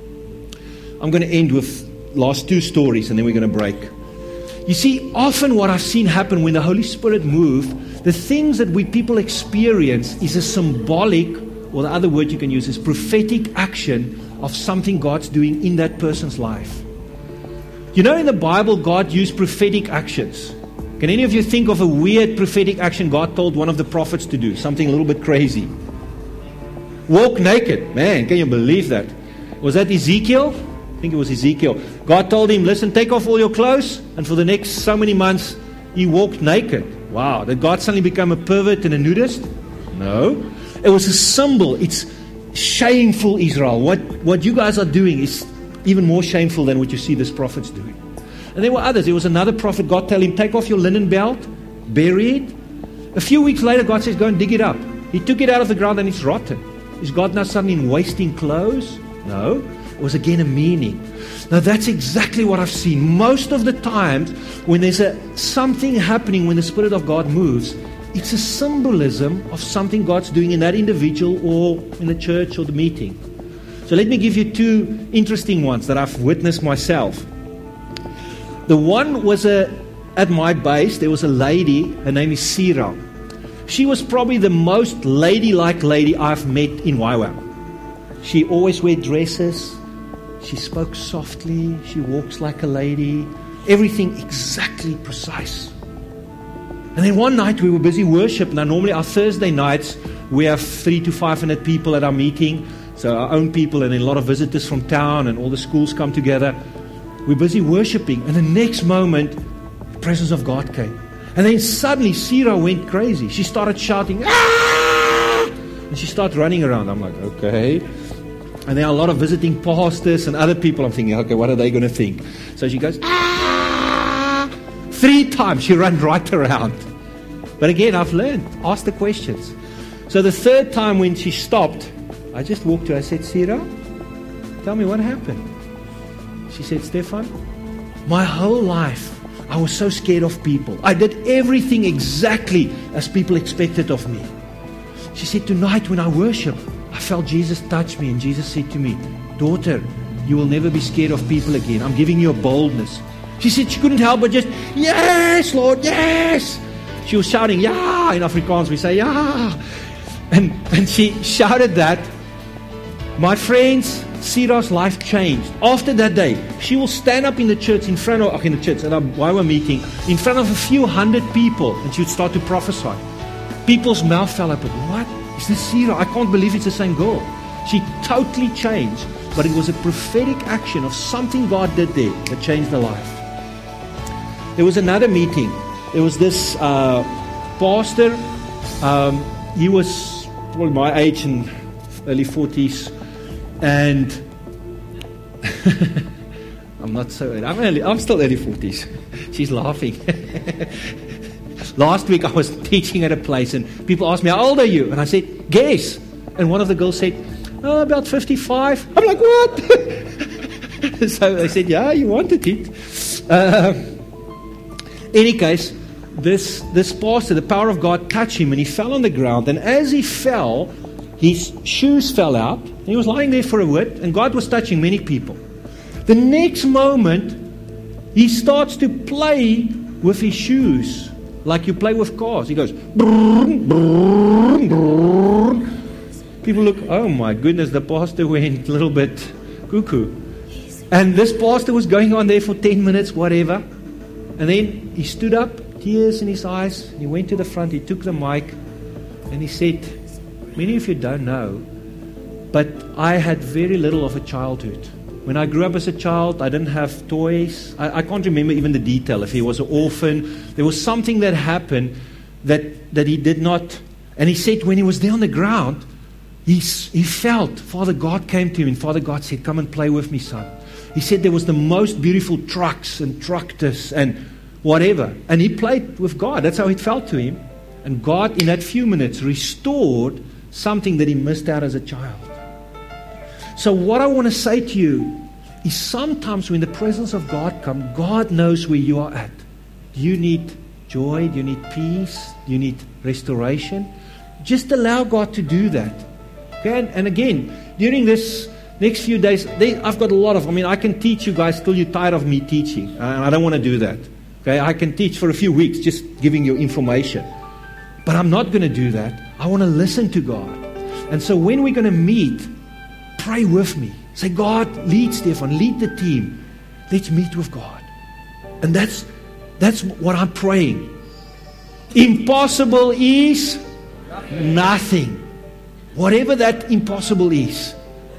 I'm going to end with last 2 stories, and then we're going to break. You see, often what I've seen happen when the Holy Spirit moved, the things that we people experience is a symbolic, or the other word you can use is prophetic action of something God's doing in that person's life. You know, in the Bible, God used prophetic actions. Can any of you think of a weird prophetic action God told one of the prophets to do? Something a little bit crazy. Walk naked. Man, can you believe that? Was that Ezekiel? I think it was Ezekiel. God told him, listen, take off all your clothes. And for the next so many months, he walked naked. Wow. Did God suddenly become a pervert and a nudist? No. It was a symbol. It's shameful, Israel. What you guys are doing is even more shameful than what you see this prophet's doing. And there were others. There was another prophet. God told him, take off your linen belt, bury it. A few weeks later, God says, go and dig it up. He took it out of the ground and it's rotten. Is God now suddenly wasting clothes? No. It was again a meaning. Now that's exactly what I've seen. Most of the times when there's something happening, when the Spirit of God moves, it's a symbolism of something God's doing in that individual or in the church or the meeting. So let me give you 2 interesting ones that I've witnessed myself. The one was at my base, there was a lady, her name is Sira. She was probably the most ladylike lady I've met in YWAM. She always wore dresses. She spoke softly. She walks like a lady. Everything exactly precise. And then one night we were busy worship. Now normally our Thursday nights we have 300 to 500 people at our meeting. So our own people and then a lot of visitors from town and all the schools come together. We're busy worshiping, and the next moment, the presence of God came. And then suddenly, Sira went crazy. She started shouting, "Ah!" And she started running around. I'm like, okay. And there are a lot of visiting pastors and other people. I'm thinking, okay, what are they going to think? So she goes, "Ah!" 3 times she ran right around. But again, I've learned, ask the questions. So the 3rd time when she stopped, I just walked to her. I said, Sira, tell me what happened. She said, Stefan, my whole life I was so scared of people. I did everything exactly as people expected of me. She said, tonight when I worship, I felt Jesus touch me, and Jesus said to me, daughter, you will never be scared of people again. I'm giving you a boldness. She said she couldn't help but just, yes, Lord, yes. She was shouting, ja. In Afrikaans we say, ja. And she shouted that. My friends, Sira's life changed. After that day, she will stand up in the church at our meeting, in front of a few hundred people, and she would start to prophesy. People's mouth fell open. What? Is this Sira? I can't believe it's the same girl. She totally changed, but it was a prophetic action of something God did there that changed her life. There was another meeting. There was this pastor. He was probably my age, in early 40s, and I'm not so early. I'm still early 40s. She's laughing. Last week I was teaching at a place, and people asked me, how old are you? And I said, guess. And one of the girls said, oh, about 55. I'm like, what? So I said, yeah, you wanted it. Any case, this pastor, the power of God touched him, and he fell on the ground. And as he fell, his shoes fell out, and he was lying there for a bit, and God was touching many people. The next moment, he starts to play with his shoes, like you play with cars. He goes, brrr, brrr, brrr. People look, oh my goodness, the pastor went a little bit cuckoo. And this pastor was going on there for 10 minutes, whatever. And then he stood up, tears in his eyes. He went to the front, he took the mic, and he said, many of you don't know, but I had very little of a childhood. When I grew up as a child, I didn't have toys. I can't remember even the detail. If he was an orphan, there was something that happened that he did not. And he said when he was there on the ground, he felt Father God came to him, and Father God said, come and play with me, son. He said there was the most beautiful trucks and tractors and whatever. And he played with God. That's how it felt to him. And God, in that few minutes, restored something that he missed out as a child. So what I want to say to you is sometimes when the presence of God comes, God knows where you are at. Do you need joy? Do you need peace? Do you need restoration? Just allow God to do that. Okay? And again, during this next few days, I've got a lot of, I can teach you guys till you're tired of me teaching. I don't want to do that. Okay? I can teach for a few weeks just giving you information. But I'm not going to do that. I want to listen to God. And so when we're going to meet, pray with me. Say, God, lead Stefan, lead the team. Let's meet with God. And that's what I'm praying. Impossible is nothing. Whatever that impossible is,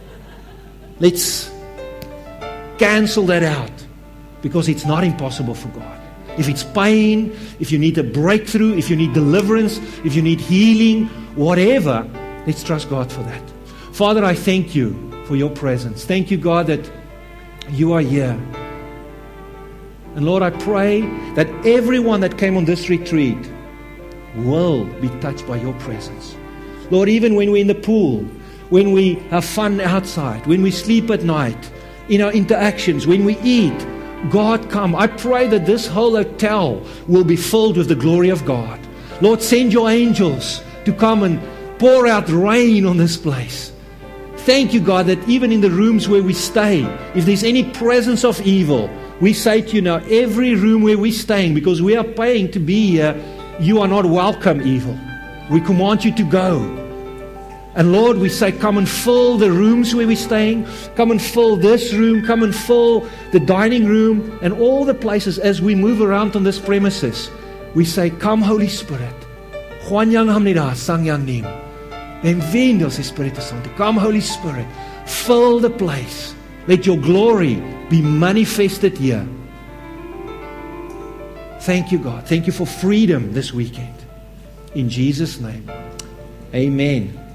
let's cancel that out, because it's not impossible for God. If it's pain, if you need a breakthrough, if you need deliverance, if you need healing, whatever, let's trust God for that. Father, I thank you for your presence. Thank you, God, that you are here. And Lord, I pray that everyone that came on this retreat will be touched by your presence. Lord, even when we're in the pool, when we have fun outside, when we sleep at night, in our interactions, when we eat, God, come. I pray that this whole hotel will be filled with the glory of God. Lord, send your angels to come and pour out rain on this place. Thank you, God, that even in the rooms where we stay, if there's any presence of evil, we say to you now, every room where we're staying, because we are paying to be here, you are not welcome, evil. We command you to go. And Lord, we say, come and fill the rooms where we're staying. Come and fill this room. Come and fill the dining room and all the places as we move around on this premises. We say, come, Holy Spirit. Come, Holy Spirit. Fill the place. Let your glory be manifested here. Thank you, God. Thank you for freedom this weekend. In Jesus' name. Amen.